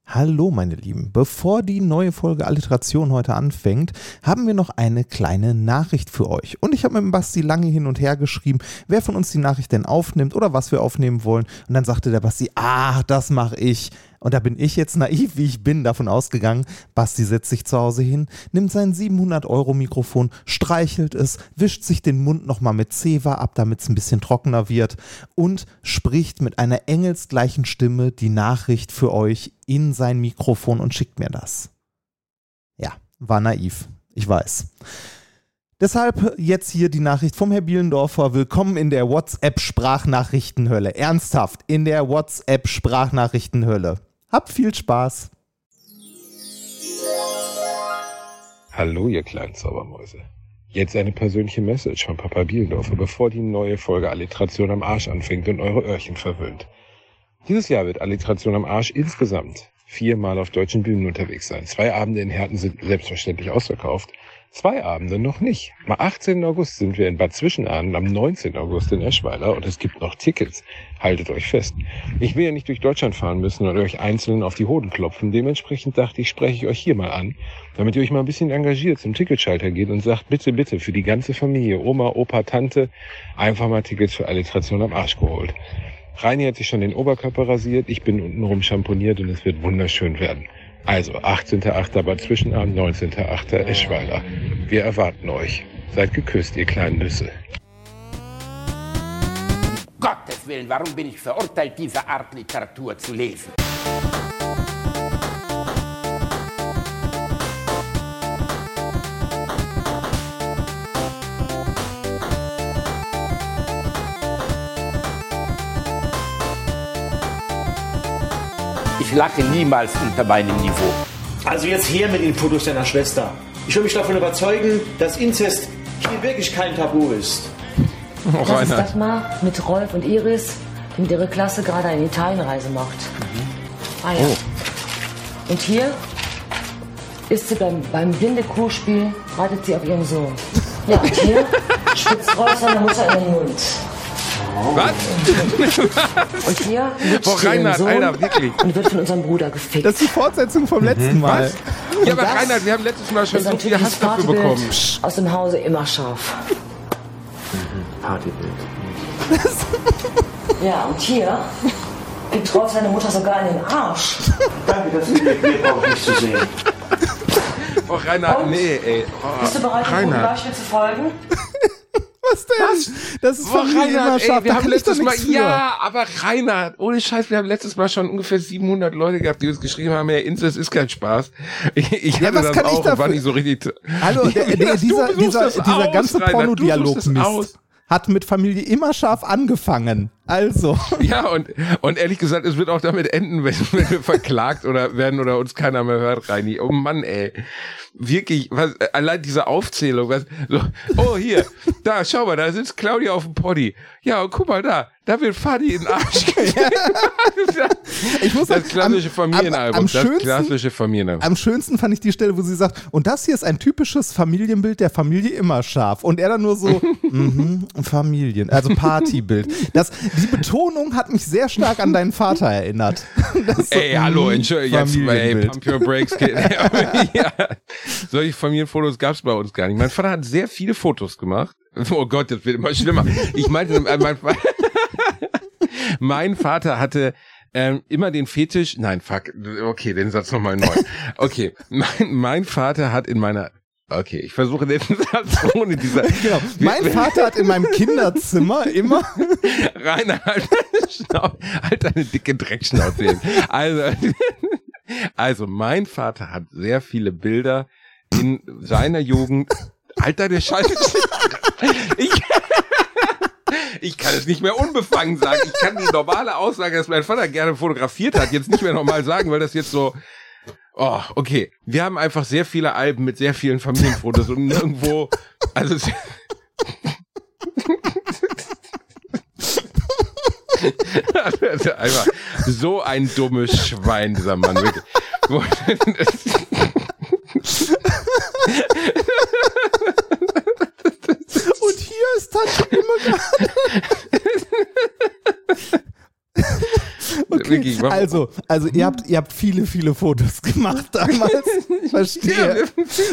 Hallo meine Lieben, bevor die neue Folge Alliteration heute anfängt, haben wir noch eine kleine Nachricht für euch. Und ich habe mit dem Basti lange hin und her geschrieben, wer von uns die Nachricht denn aufnimmt oder was wir aufnehmen wollen. Und dann sagte der Basti, das mache ich. Und da bin ich jetzt naiv, wie ich bin, davon ausgegangen, Basti setzt sich zu Hause hin, nimmt sein 700-Euro-Mikrofon, streichelt es, wischt sich den Mund nochmal mit Zewa ab, damit es ein bisschen trockener wird und spricht mit einer engelsgleichen Stimme die Nachricht für euch in sein Mikrofon und schickt mir das. Ja, war naiv, ich weiß. Deshalb jetzt hier die Nachricht vom Herrn Bielendorfer. Willkommen in der WhatsApp-Sprachnachrichtenhölle. Ernsthaft, in der WhatsApp-Sprachnachrichtenhölle. Habt viel Spaß. Hallo, ihr kleinen Zaubermäuse. Jetzt eine persönliche Message von Papa Bielendorfer, bevor die neue Folge Alliteration am Arsch anfängt und eure Öhrchen verwöhnt. Dieses Jahr wird Alliteration am Arsch insgesamt 4-mal auf deutschen Bühnen unterwegs sein. 2 Abende in Herten sind selbstverständlich ausverkauft. 2 Abende noch nicht. Am 18. August sind wir in Bad Zwischenahn, am 19. August in Eschweiler und es gibt noch Tickets. Haltet euch fest. Ich will ja nicht durch Deutschland fahren müssen und euch einzeln auf die Hoden klopfen. Dementsprechend dachte ich, spreche ich euch hier mal an, damit ihr euch mal ein bisschen engagiert zum Ticketschalter geht und sagt, bitte, bitte, für die ganze Familie, Oma, Opa, Tante, einfach mal Tickets für Alliteration am Arsch geholt. Reini hat sich schon den Oberkörper rasiert, ich bin untenrum schamponiert und es wird wunderschön werden. Also 18.8. Bad Zwischenahn, 19.8. Eschweiler. Wir erwarten euch. Seid geküsst, ihr kleinen Nüsse. Gottes Willen, warum bin ich verurteilt, diese Art Literatur zu lesen? Ich lache niemals unter meinem Niveau. Also jetzt her mit den Fotos deiner Schwester. Ich will mich davon überzeugen, dass Inzest hier wirklich kein Tabu ist. Das ist das mal mit Rolf und Iris, die mit ihrer Klasse gerade eine Italienreise macht. Ah ja. Oh. Und hier ist sie beim Blinde-Kuhspiel, wartet sie auf ihren Sohn. Ja, und hier spitzt Rolf seine Mutter in den Mund. Was? Und hier liegt Reinhard, Sohn Alter, wirklich. Und wird von unserem Bruder gefickt. Das ist die Fortsetzung vom letzten Mal. Was? Ja, aber Reinhard, wir haben letztes Mal schon so viel Hass dafür bekommen. Aus dem Hause immer scharf. Partybild. Ja, und hier gibt Rolf seine Mutter sogar in den Arsch. Danke, dass ihr mir braucht nicht zu sehen. Oh, Reinhard, und? Nee, ey. Oh, bist du bereit, dem guten Beispiel zu folgen? Was denn? Was? Das ist von Reinhard, ey, wir haben letztes Mal, ja, aber Reinhard, ohne Scheiß, wir haben letztes Mal schon ungefähr 700 Leute gehabt, die uns geschrieben haben, ja, Inzest ist kein Spaß. Ich hatte das auch und war nicht so richtig. Hallo, dieser ganze Pornodialog-Mist hat mit Familie immer scharf angefangen. Also. Ja, und ehrlich gesagt, es wird auch damit enden, wenn wir verklagt oder werden oder uns keiner mehr hört, Reini. Oh Mann, ey. Wirklich, allein diese Aufzählung, so, oh hier, da, schau mal, da sitzt Claudia auf dem Poddy. Ja, und guck mal da wird Fadi in den Arsch Ich muss sagen, das klassische Familienalbum, klassische Familienalbum. Am schönsten fand ich die Stelle, wo sie sagt, und das hier ist ein typisches Familienbild der Familie immer scharf. Und er dann nur so, Partybild. Die Betonung hat mich sehr stark an deinen Vater erinnert. Ey, hallo, Entschuldigung, jetzt mal, ey, pump your brakes, Kid. Ja, solche Familienfotos gab es bei uns gar nicht. Mein Vater hat sehr viele Fotos gemacht. Oh Gott, das wird immer schlimmer. Ich meinte, mein Vater hatte immer den Fetisch, nein, fuck, okay, den Satz nochmal neu. Okay, mein Vater hat in meiner, okay, ich versuche den Satz ohne dieser. Genau. Mein Vater hat in meinem Kinderzimmer immer. Rainer, halt deine dicke Dreckschnauze hin. Also, mein Vater hat sehr viele Bilder in seiner Jugend. Alter, der Scheiße. Ich kann es nicht mehr unbefangen sagen. Ich kann die normale Aussage, dass mein Vater gerne fotografiert hat, jetzt nicht mehr normal sagen, weil das jetzt so. Oh, okay. Wir haben einfach sehr viele Alben mit sehr vielen Familienfotos und nirgendwo. Also. Einfach so ein dummes Schwein, dieser Mann. Wirklich. Und hier ist Tante Immergard. Okay. wirklich. Also ihr habt viele Fotos gemacht damals. Verstehe.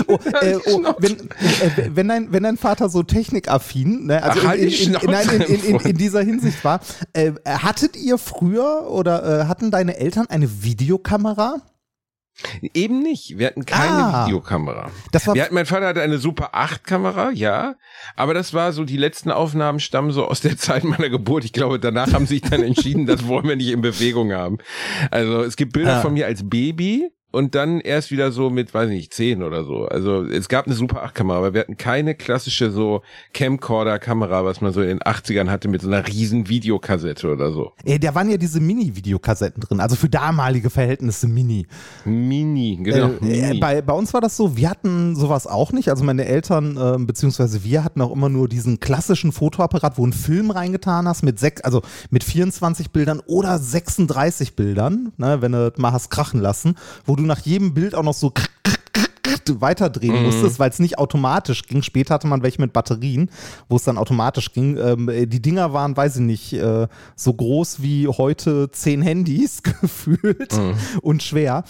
Wenn dein Vater so technikaffin, ne, also in dieser Hinsicht war, hattet ihr früher oder hatten deine Eltern eine Videokamera? Eben nicht. Wir hatten keine Videokamera. Mein Vater hatte eine Super 8 Kamera, ja. Aber das war so, die letzten Aufnahmen stammen so aus der Zeit meiner Geburt. Ich glaube, danach haben sie sich dann entschieden, das wollen wir nicht in Bewegung haben. Also es gibt Bilder von mir als Baby. Und dann erst wieder so mit, weiß ich nicht, 10 oder so. Also es gab eine Super 8 Kamera, aber wir hatten keine klassische so Camcorder-Kamera, was man so in den 80ern hatte mit so einer riesen Videokassette oder so. Da waren ja diese Mini-Videokassetten drin, also für damalige Verhältnisse Mini. Genau. Mini. Bei uns war das so, wir hatten sowas auch nicht. Also meine Eltern, beziehungsweise wir hatten auch immer nur diesen klassischen Fotoapparat, wo einen Film reingetan hast mit 24 Bildern oder 36 Bildern, ne, wenn du mal hast krachen lassen, wo du nach jedem Bild auch noch so weiterdrehen musstest, weil es nicht automatisch ging. Später hatte man welche mit Batterien, wo es dann automatisch ging. Die Dinger waren, weiß ich nicht, so groß wie heute 10 Handys gefühlt und schwer.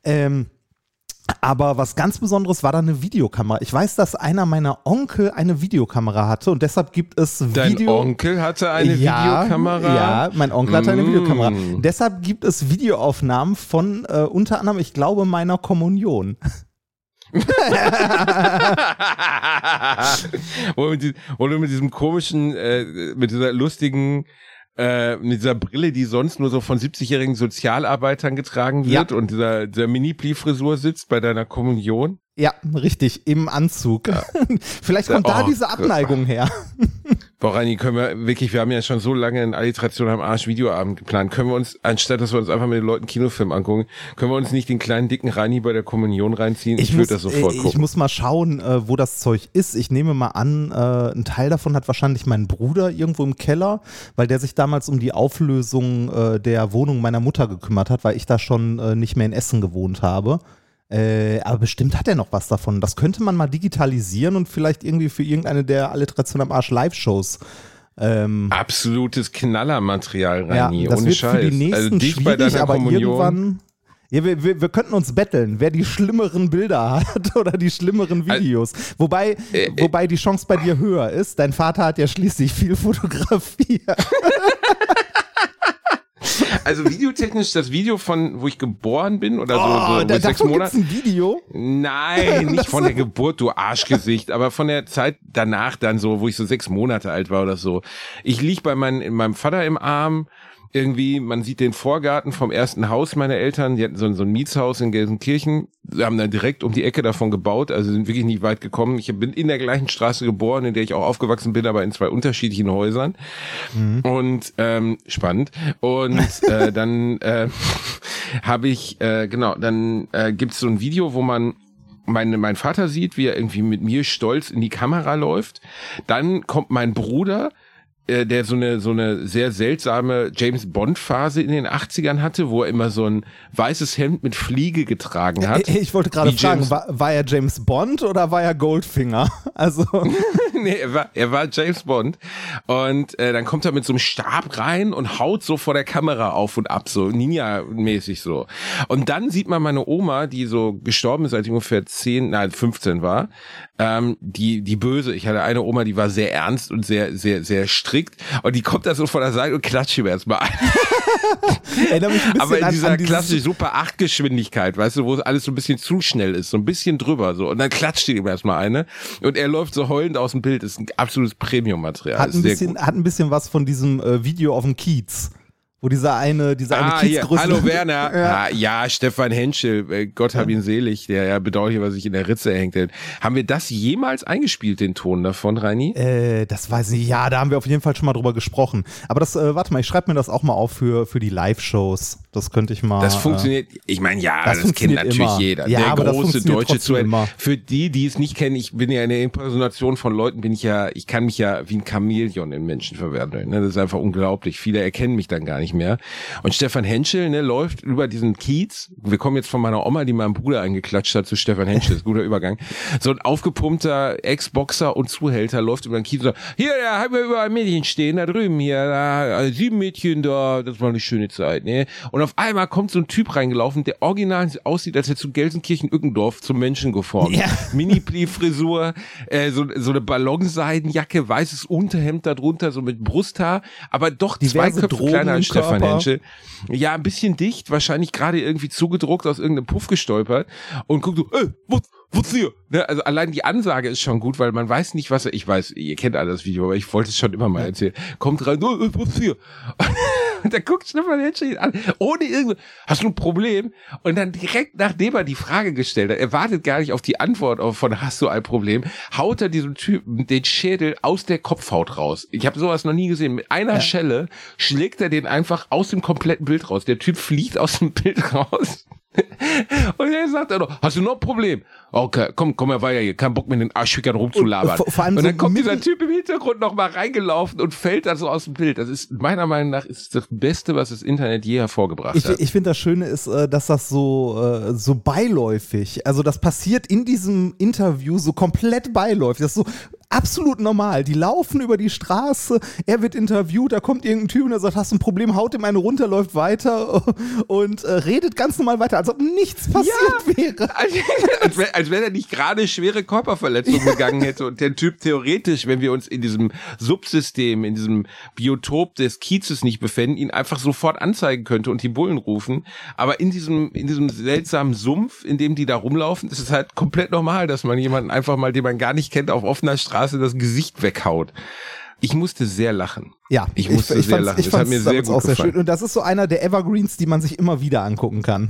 Aber was ganz Besonderes war da eine Videokamera. Ich weiß, dass einer meiner Onkel eine Videokamera hatte und deshalb gibt es Dein Onkel hatte eine Videokamera? Ja, mein Onkel hatte eine Videokamera. Deshalb gibt es Videoaufnahmen von unter anderem, ich glaube, meiner Kommunion. Wo du mit diesem komischen, mit dieser lustigen mit dieser Brille, die sonst nur so von 70-jährigen Sozialarbeitern getragen wird und dieser Mini-Pli-Frisur sitzt bei deiner Kommunion. Ja, richtig, im Anzug. Ja. Vielleicht kommt da diese Abneigung her. Boah, Reini, wir haben ja schon so lange in Alliteration am Arsch Videoabend geplant. Können wir uns, anstatt dass wir uns einfach mit den Leuten Kinofilm angucken, können wir uns nicht den kleinen, dicken Reini bei der Kommunion reinziehen? Ich würde das sofort gucken. Ich muss mal schauen, wo das Zeug ist. Ich nehme mal an, ein Teil davon hat wahrscheinlich mein Bruder irgendwo im Keller, weil der sich damals um die Auflösung der Wohnung meiner Mutter gekümmert hat, weil ich da schon nicht mehr in Essen gewohnt habe. Aber bestimmt hat er noch was davon. Das könnte man mal digitalisieren und vielleicht irgendwie für irgendeine der Alliteration am Arsch Live-Shows. Absolutes Knallermaterial, Reini, ja, das ohne wird Scheiß. Für die nächsten also dich schwierig, bei deiner aber Kommunion. Irgendwann. Ja, wir könnten uns betteln, wer die schlimmeren Bilder hat oder die schlimmeren Videos. Wobei die Chance bei dir höher ist. Dein Vater hat ja schließlich viel fotografiert. Also videotechnisch, das Video von, wo ich geboren bin oder so mit 6 Monaten. Ein Video? Nein, nicht von der Geburt, du Arschgesicht, aber von der Zeit danach dann so, wo ich so 6 Monate alt war oder so. Ich lieg bei meinem Vater im Arm. Irgendwie, man sieht den Vorgarten vom ersten Haus meiner Eltern, die hatten so ein Mietshaus in Gelsenkirchen, sie haben dann direkt um die Ecke davon gebaut, also sind wirklich nicht weit gekommen. Ich bin in der gleichen Straße geboren, in der ich auch aufgewachsen bin, aber in 2 unterschiedlichen Häusern. Und spannend. Und dann habe ich, dann gibt's so ein Video, wo man mein Vater sieht, wie er irgendwie mit mir stolz in die Kamera läuft. Dann kommt mein Bruder, der so eine sehr seltsame James-Bond-Phase in den 80ern hatte, wo er immer so ein weißes Hemd mit Fliege getragen hat. Ich wollte gerade fragen, war er James Bond oder war er Goldfinger? Also nee, er war James Bond. Und dann kommt er mit so einem Stab rein und haut so vor der Kamera auf und ab, so Ninja-mäßig so. Und dann sieht man meine Oma, die so gestorben ist, als ich ungefähr 15 war, die böse. Ich hatte eine Oma, die war sehr ernst und sehr, sehr, sehr strikt. Und die kommt da so von der Seite und klatscht ihm erstmal ein. Aber in dieser klassischen Super 8 Geschwindigkeit, weißt du, wo alles so ein bisschen zu schnell ist, so ein bisschen drüber so. Und dann klatscht ihm erstmal eine. Und er läuft so heulend aus dem Bild. Das ist ein absolutes Premium-Material. Hat ein bisschen was von diesem Video auf dem Kiez. Wo dieser eine Kiezgröße. Hallo Werner. Ja, Stefan Henschel, Gott hab ihn selig, der ja bedauerlicherweise sich in der Ritze hängt. Haben wir das jemals eingespielt, den Ton davon, Reini? Das weiß ich nicht. Ja, da haben wir auf jeden Fall schon mal drüber gesprochen. Aber das, warte mal, ich schreibe mir das auch mal auf für die Live-Shows. Das könnte ich mal. Das funktioniert, ich meine, das kennt natürlich immer. Jeder. Ja, der große deutsche Zuhörer. Für die es nicht kennen, ich bin ja in der Impersonation von Leuten, ich kann mich ja wie ein Chamäleon in Menschen verwandeln. Das ist einfach unglaublich. Viele erkennen mich dann gar nicht nicht mehr. Und Stefan Henschel, ne, läuft über diesen Kiez. Wir kommen jetzt von meiner Oma, die meinem Bruder eingeklatscht hat, zu Stefan Henschel. Das ist ein guter Übergang. So ein aufgepumpter Ex-Boxer und Zuhälter läuft über den Kiez und sagt, hier, da haben wir überall Mädchen stehen, da drüben hier, da 7 Mädchen da, das war eine schöne Zeit, ne. Und auf einmal kommt so ein Typ reingelaufen, der original aussieht, als hätte zu Gelsenkirchen-Ückendorf zum Menschen geformt. Ja. Mini-Pli-Frisur, so eine Ballonseidenjacke, weißes Unterhemd darunter, so mit Brusthaar, aber doch diverse 2 Köpfe kleiner als Stefan Henschel. Ja, ein bisschen dicht, wahrscheinlich gerade irgendwie zugedruckt, aus irgendeinem Puff gestolpert und guckt so, was hier? Ne, also allein die Ansage ist schon gut, weil man weiß nicht, was ich weiß, ihr kennt alle das Video, aber ich wollte es schon immer mal erzählen. Kommt rein, was hier? Und dann guckt Stefan Henschel an, ohne irgendwie, hast du ein Problem? Und dann direkt, nachdem er die Frage gestellt hat, er wartet gar nicht auf die Antwort von hast du ein Problem, haut er diesem Typen den Schädel aus der Kopfhaut raus. Ich habe sowas noch nie gesehen. Mit einer Schelle schlägt er den einfach aus dem kompletten Bild raus. Der Typ fliegt aus dem Bild raus. Und er sagt dann noch, hast du noch ein Problem? Okay, komm mal weiter hier, kein Bock mit den Arschfickern rumzulabern. Und vor allem dann kommt dieser Typ im Hintergrund noch mal reingelaufen und fällt dann so aus dem Bild. Das ist meiner Meinung nach ist das Beste, was das Internet je hervorgebracht hat. Ich finde, das Schöne ist, dass das so beiläufig, also das passiert in diesem Interview so komplett beiläufig. Das ist so absolut normal. Die laufen über die Straße, er wird interviewt, da kommt irgendein Typ und der sagt, hast du ein Problem, haut ihm eine runter, läuft weiter und redet ganz normal weiter, als ob nichts passiert wäre. Als wenn er nicht gerade schwere Körperverletzungen begangen hätte und der Typ theoretisch, wenn wir uns in diesem Subsystem, in diesem Biotop des Kiezes nicht befinden, ihn einfach sofort anzeigen könnte und die Bullen rufen. Aber in diesem seltsamen Sumpf, in dem die da rumlaufen, ist es halt komplett normal, dass man jemanden einfach mal, den man gar nicht kennt, auf offener Straße das Gesicht weghaut. Ich musste sehr lachen. Ja, ich musste sehr lachen. Das hat mir sehr gut gefallen. Sehr schön. Und das ist so einer der Evergreens, die man sich immer wieder angucken kann.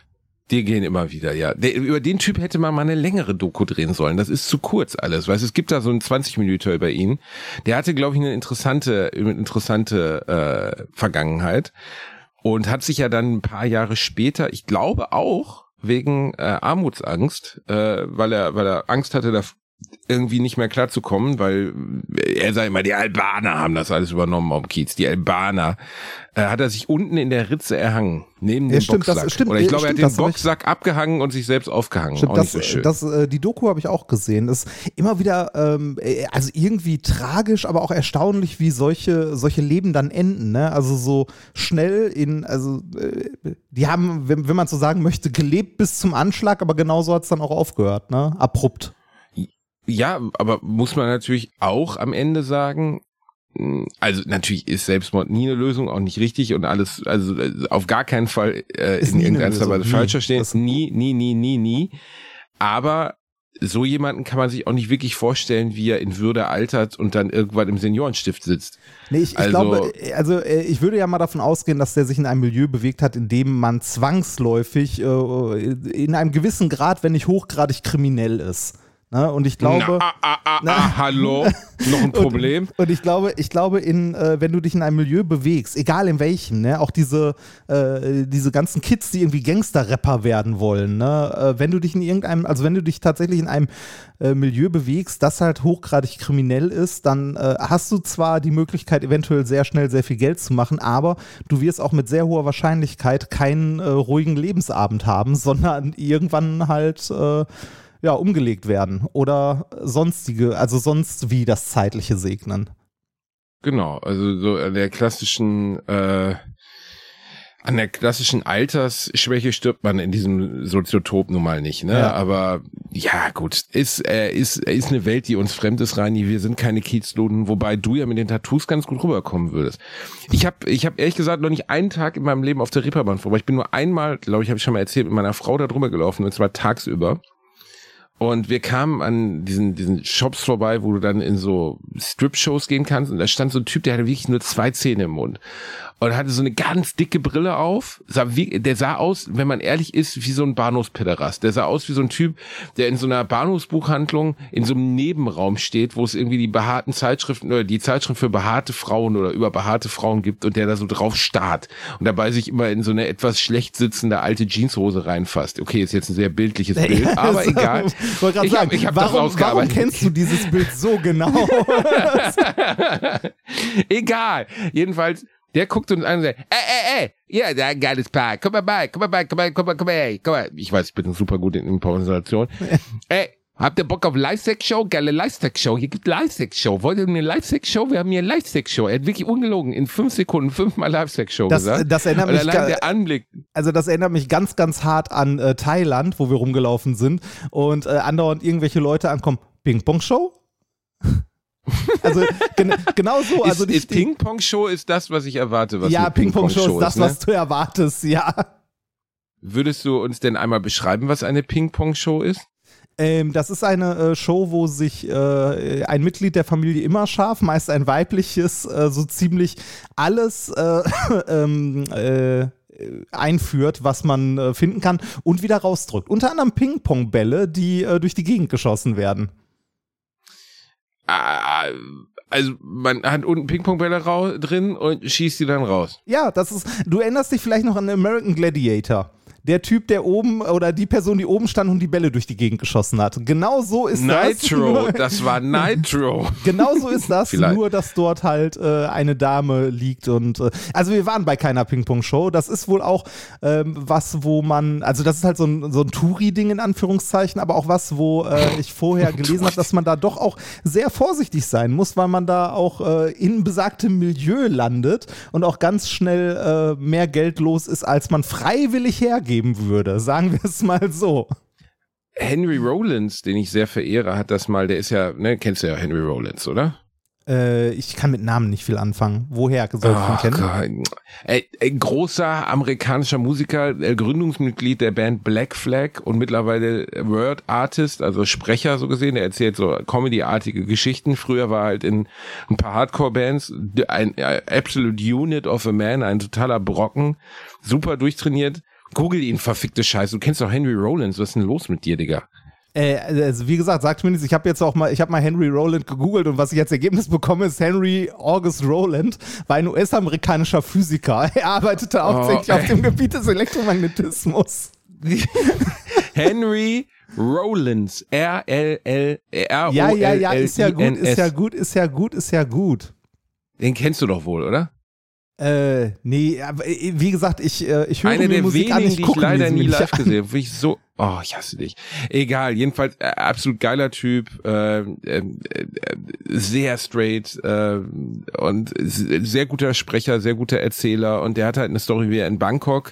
Die gehen immer wieder, ja. Über den Typ hätte man mal eine längere Doku drehen sollen. Das ist zu kurz alles. Weißt, es gibt da so einen 20-Minüter über ihn. Der hatte, glaube ich, eine interessante Vergangenheit und hat sich ja dann ein paar Jahre später, ich glaube auch wegen Armutsangst, weil er Angst hatte, da irgendwie nicht mehr klarzukommen, weil er sagt immer, die Albaner haben das alles übernommen am Kiez. Die Albaner. Hat er sich unten in der Ritze erhangen, neben dem Boxsack. Oder ich glaube, er hat den Boxsack abgehangen und sich selbst aufgehangen. Stimmt, auch nicht so schön. Die Doku habe ich auch gesehen. Das ist immer wieder, also irgendwie tragisch, aber auch erstaunlich, wie solche Leben dann enden. Ne? Also so schnell die haben, wenn man so sagen möchte, gelebt bis zum Anschlag, aber genauso hat es dann auch aufgehört, ne? Abrupt. Ja, aber muss man natürlich auch am Ende sagen, also natürlich ist Selbstmord nie eine Lösung, auch nicht richtig und alles, also auf gar keinen Fall in irgendeiner Weise falsch verstehen. Nie. Aber so jemanden kann man sich auch nicht wirklich vorstellen, wie er in Würde altert und dann irgendwann im Seniorenstift sitzt. Nee, ich glaube, ich würde ja mal davon ausgehen, dass der sich in einem Milieu bewegt hat, in dem man zwangsläufig in einem gewissen Grad, wenn nicht hochgradig kriminell ist. Ne? Und ich glaube, hallo, noch ein Problem. Und ich glaube, wenn du dich in einem Milieu bewegst, egal in welchem, ne, auch diese ganzen Kids, die irgendwie Gangster-Rapper werden wollen, ne, wenn du dich tatsächlich in einem Milieu bewegst, das halt hochgradig kriminell ist, dann hast du zwar die Möglichkeit, eventuell sehr schnell sehr viel Geld zu machen, aber du wirst auch mit sehr hoher Wahrscheinlichkeit keinen ruhigen Lebensabend haben, sondern irgendwann halt umgelegt werden oder sonst wie das zeitliche Segnen. Genau, also so an der klassischen Altersschwäche stirbt man in diesem Soziotop nun mal nicht, ne? Ja. Aber ja, gut, ist eine Welt, die uns fremd ist, Reini. Wir sind keine Kiezluden, wobei du ja mit den Tattoos ganz gut rüberkommen würdest. Ich hab ehrlich gesagt noch nicht einen Tag in meinem Leben auf der Reeperbahn vorbei. Ich bin nur einmal, glaube ich, habe ich schon mal erzählt, mit meiner Frau da drüber gelaufen, und zwar tagsüber. Und wir kamen an diesen Shops vorbei, wo du dann in so Strip-Shows gehen kannst. Und da stand so ein Typ, der hatte wirklich nur 2 Zähne im Mund. Und hatte so eine ganz dicke Brille auf. Der sah aus, wenn man ehrlich ist, wie so ein Bahnhofspederast. Der sah aus wie so ein Typ, der in so einer Bahnhofsbuchhandlung in so einem Nebenraum steht, wo es irgendwie die behaarten Zeitschriften oder die Zeitschrift für behaarte Frauen oder über behaarte Frauen gibt und der da so drauf starrt und dabei sich immer in so eine etwas schlecht sitzende alte Jeanshose reinfasst. Okay, ist jetzt ein sehr bildliches Bild, aber egal. Ich hab das ausgearbeitet. Warum kennst du dieses Bild so genau? Egal. Jedenfalls, Der guckt uns an und sagt, ja, da ein geiles Paar, komm mal. Ich weiß, ich bin super gut in Improvisation. Habt ihr Bock auf Live-Sex-Show? Geile Live-Sex-Show. Hier gibt Live-Sex-Show. Wollt ihr eine Live-Sex-Show? Wir haben hier eine Live-Sex-Show. Er hat wirklich ungelogen in 5 Sekunden 5-mal Live-Sex-Show gesagt. Das erinnert mich der Anblick. Also das erinnert mich ganz, ganz hart an Thailand, wo wir rumgelaufen sind und andauernd irgendwelche Leute ankommen. Ping-Pong-Show? Also genau so. Also ist Ping-Pong-Show ist das, was ich erwarte. Was ja, Ping-Pong-Show ist das, was du erwartest, ja. Würdest du uns denn einmal beschreiben, was eine Ping-Pong-Show ist? Das ist eine Show, wo sich ein Mitglied der Familie Immerscharf, meist ein weibliches, so ziemlich alles einführt, was man finden kann und wieder rausdrückt. Unter anderem Ping-Pong-Bälle, die durch die Gegend geschossen werden. Also man hat unten Ping-Pong-Bälle drin und schießt die dann raus. Ja, du erinnerst dich vielleicht noch an American Gladiator. Der Typ, der oben, oder die Person, die oben stand und die Bälle durch die Gegend geschossen hat. Genau so ist Nitro, das war Nitro. Genau so ist das, nur dass dort halt eine Dame liegt und also wir waren bei keiner Ping-Pong-Show. Das ist wohl auch was, wo man, also das ist halt so ein Touri-Ding in Anführungszeichen, aber auch was, wo ich vorher gelesen habe, dass man da doch auch sehr vorsichtig sein muss, weil man da auch in besagtem Milieu landet und auch ganz schnell mehr Geld los ist, als man freiwillig hergeben würde, sagen wir es mal so. Henry Rollins, den ich sehr verehre, hat das mal, der ist ja, ne, kennst du ja Henry Rollins, oder? Ich kann mit Namen nicht viel anfangen. Woher soll ich ihn kennen? Großer amerikanischer Musiker, Gründungsmitglied der Band Black Flag und mittlerweile Word Artist, also Sprecher so gesehen. Er erzählt so Comedy-artige Geschichten. Früher war halt in ein paar Hardcore-Bands ein Absolute Unit of a Man, ein totaler Brocken, super durchtrainiert. Google ihn, verfickte Scheiße. Du kennst doch Henry Rollins. Was ist denn los mit dir, Digga? Also wie gesagt, sagt mir nichts. Ich habe mal Henry Rowland gegoogelt und was ich als Ergebnis bekomme, ist Henry August Rowland, war ein US-amerikanischer Physiker. Er arbeitete hauptsächlich auf dem Gebiet des Elektromagnetismus. Henry Rollins. R-L-L-R-O-L-L-I-N-S. Ja, gut. Den kennst du doch wohl, oder? Nee, aber wie gesagt, ich höre eine mir der Musik wenigen, an, die ich leider nie live gesehen habe. Ich so, ich hasse dich. Egal, jedenfalls absolut geiler Typ, sehr straight und sehr guter Sprecher, sehr guter Erzähler und der hat halt eine Story, wie er in Bangkok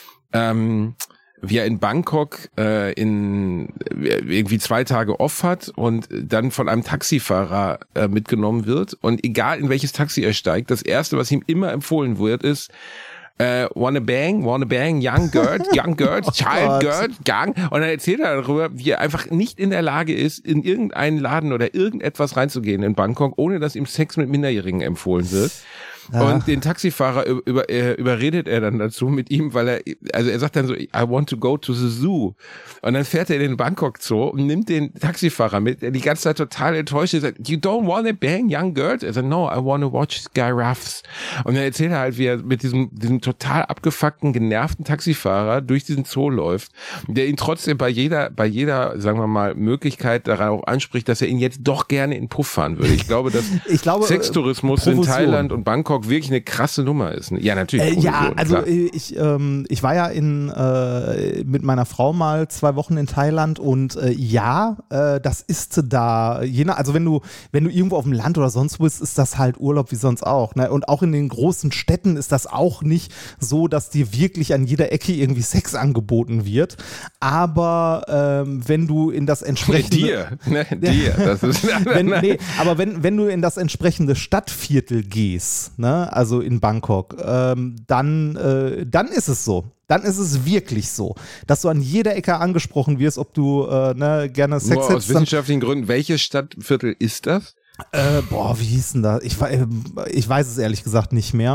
irgendwie 2 Tage off hat und dann von einem Taxifahrer mitgenommen wird und egal in welches Taxi er steigt, das erste, was ihm immer empfohlen wird, ist wanna bang, young girl, child girl, gang. Und dann erzählt er darüber, wie er einfach nicht in der Lage ist, in irgendeinen Laden oder irgendetwas reinzugehen in Bangkok, ohne dass ihm Sex mit Minderjährigen empfohlen wird. Und den Taxifahrer überredet er dann dazu mit ihm, weil er sagt dann so, I want to go to the zoo. Und dann fährt er in den Bangkok Zoo und nimmt den Taxifahrer mit, der die ganze Zeit total enttäuscht ist, sagt, you don't wanna bang young girls? Er sagt, no, I wanna watch Giraffes. Und dann erzählt er halt, wie er mit diesem total abgefuckten, genervten Taxifahrer durch diesen Zoo läuft, der ihn trotzdem bei jeder, sagen wir mal, Möglichkeit darauf anspricht, dass er ihn jetzt doch gerne in Puff fahren würde. Ich glaube, dass Sextourismus in Thailand und Bangkok wirklich eine krasse Nummer ist. Ja, natürlich. Ja, also ich war ja mit meiner Frau mal 2 Wochen in Thailand und das ist da, also wenn du irgendwo auf dem Land oder sonst wo bist, ist das halt Urlaub wie sonst auch. Ne? Und auch in den großen Städten ist das auch nicht so, dass dir wirklich an jeder Ecke irgendwie Sex angeboten wird. Aber wenn du in das entsprechende... Das ist aber wenn du in das entsprechende Stadtviertel gehst, ne, also in Bangkok, dann ist es so. Dann ist es wirklich so, dass du an jeder Ecke angesprochen wirst, ob du gerne Sex hättest. Aus wissenschaftlichen Gründen, welches Stadtviertel ist das? Wie hieß denn das? Ich weiß es ehrlich gesagt nicht mehr.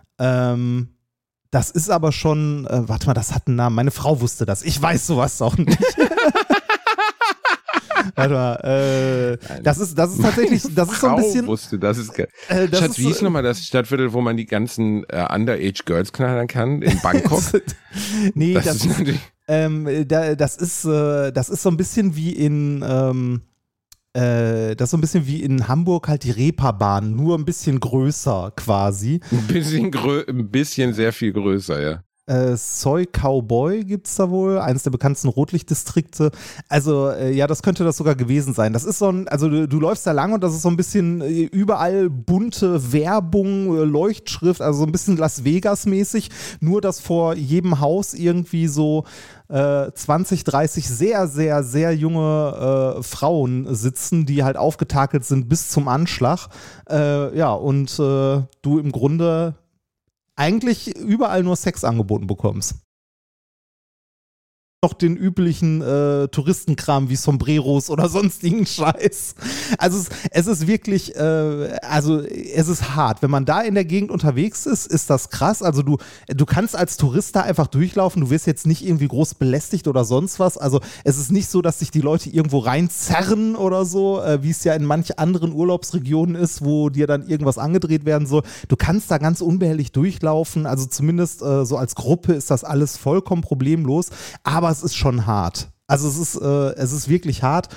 Das ist aber schon, warte mal, das hat einen Namen. Meine Frau wusste das. Ich weiß sowas auch nicht. Warte mal, das ist tatsächlich, das ist so ein bisschen. Wusste, das ist geil. Schatz, wie hieß nochmal das Stadtviertel, wo man die ganzen Underage Girls knallern kann? In Bangkok? Nee, das ist so ein bisschen wie in, Das ist so ein bisschen wie in Hamburg halt die Reeperbahn, nur ein bisschen größer quasi. Ein bisschen sehr viel größer, ja. Soy Cowboy gibt's da wohl, eines der bekanntesten Rotlichtdistrikte. Also ja, das könnte das sogar gewesen sein. Das ist so ein, also du läufst da lang und das ist so ein bisschen überall bunte Werbung, Leuchtschrift, also so ein bisschen Las Vegas-mäßig. Nur, dass vor jedem Haus irgendwie so 20, 30 sehr, sehr, sehr junge Frauen sitzen, die halt aufgetakelt sind bis zum Anschlag. Ja, und du im Grunde eigentlich überall nur Sex angeboten bekommst. Noch den üblichen Touristenkram wie Sombreros oder sonstigen Scheiß. Also es ist wirklich, es ist hart. Wenn man da in der Gegend unterwegs ist, ist das krass. Also du kannst als Tourist da einfach durchlaufen. Du wirst jetzt nicht irgendwie groß belästigt oder sonst was. Also es ist nicht so, dass sich die Leute irgendwo reinzerren oder so, wie es ja in manch anderen Urlaubsregionen ist, wo dir dann irgendwas angedreht werden soll. Du kannst da ganz unbehelligt durchlaufen. Also zumindest so als Gruppe ist das alles vollkommen problemlos. Aber es ist schon hart. Also es ist wirklich hart.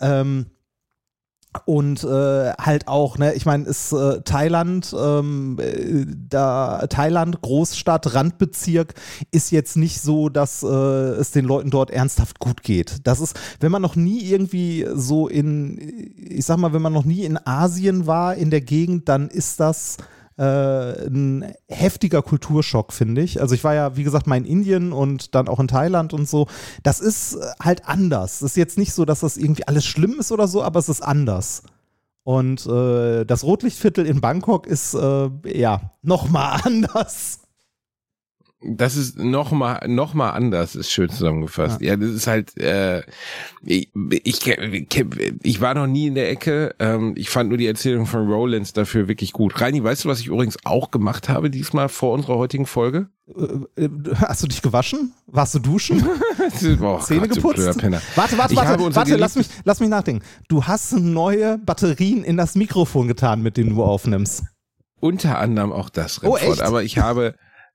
Und halt auch, ne, ich meine, ist Thailand, Thailand, Großstadt, Randbezirk, ist jetzt nicht so, dass es den Leuten dort ernsthaft gut geht. Das ist, wenn man noch nie irgendwie so wenn man noch nie in Asien war, in der Gegend, dann ist das ein heftiger Kulturschock, finde ich. Also ich war ja, wie gesagt, mal in Indien und dann auch in Thailand und so. Das ist halt anders. Das ist jetzt nicht so, dass das irgendwie alles schlimm ist oder so, aber es ist anders. Und das Rotlichtviertel in Bangkok ist, nochmal anders. Das ist noch mal anders, ist schön zusammengefasst. Ja, das ist halt, ich war noch nie in der Ecke, ich fand nur die Erzählung von Rollins dafür wirklich gut. Reini, weißt du, was ich übrigens auch gemacht habe diesmal vor unserer heutigen Folge? Hast du dich gewaschen? Warst du duschen? Zähne geputzt? Warte, lass mich nachdenken. Du hast neue Batterien in das Mikrofon getan, mit denen du aufnimmst. Unter anderem auch das, Remford. Oh, echt? Aber ich habe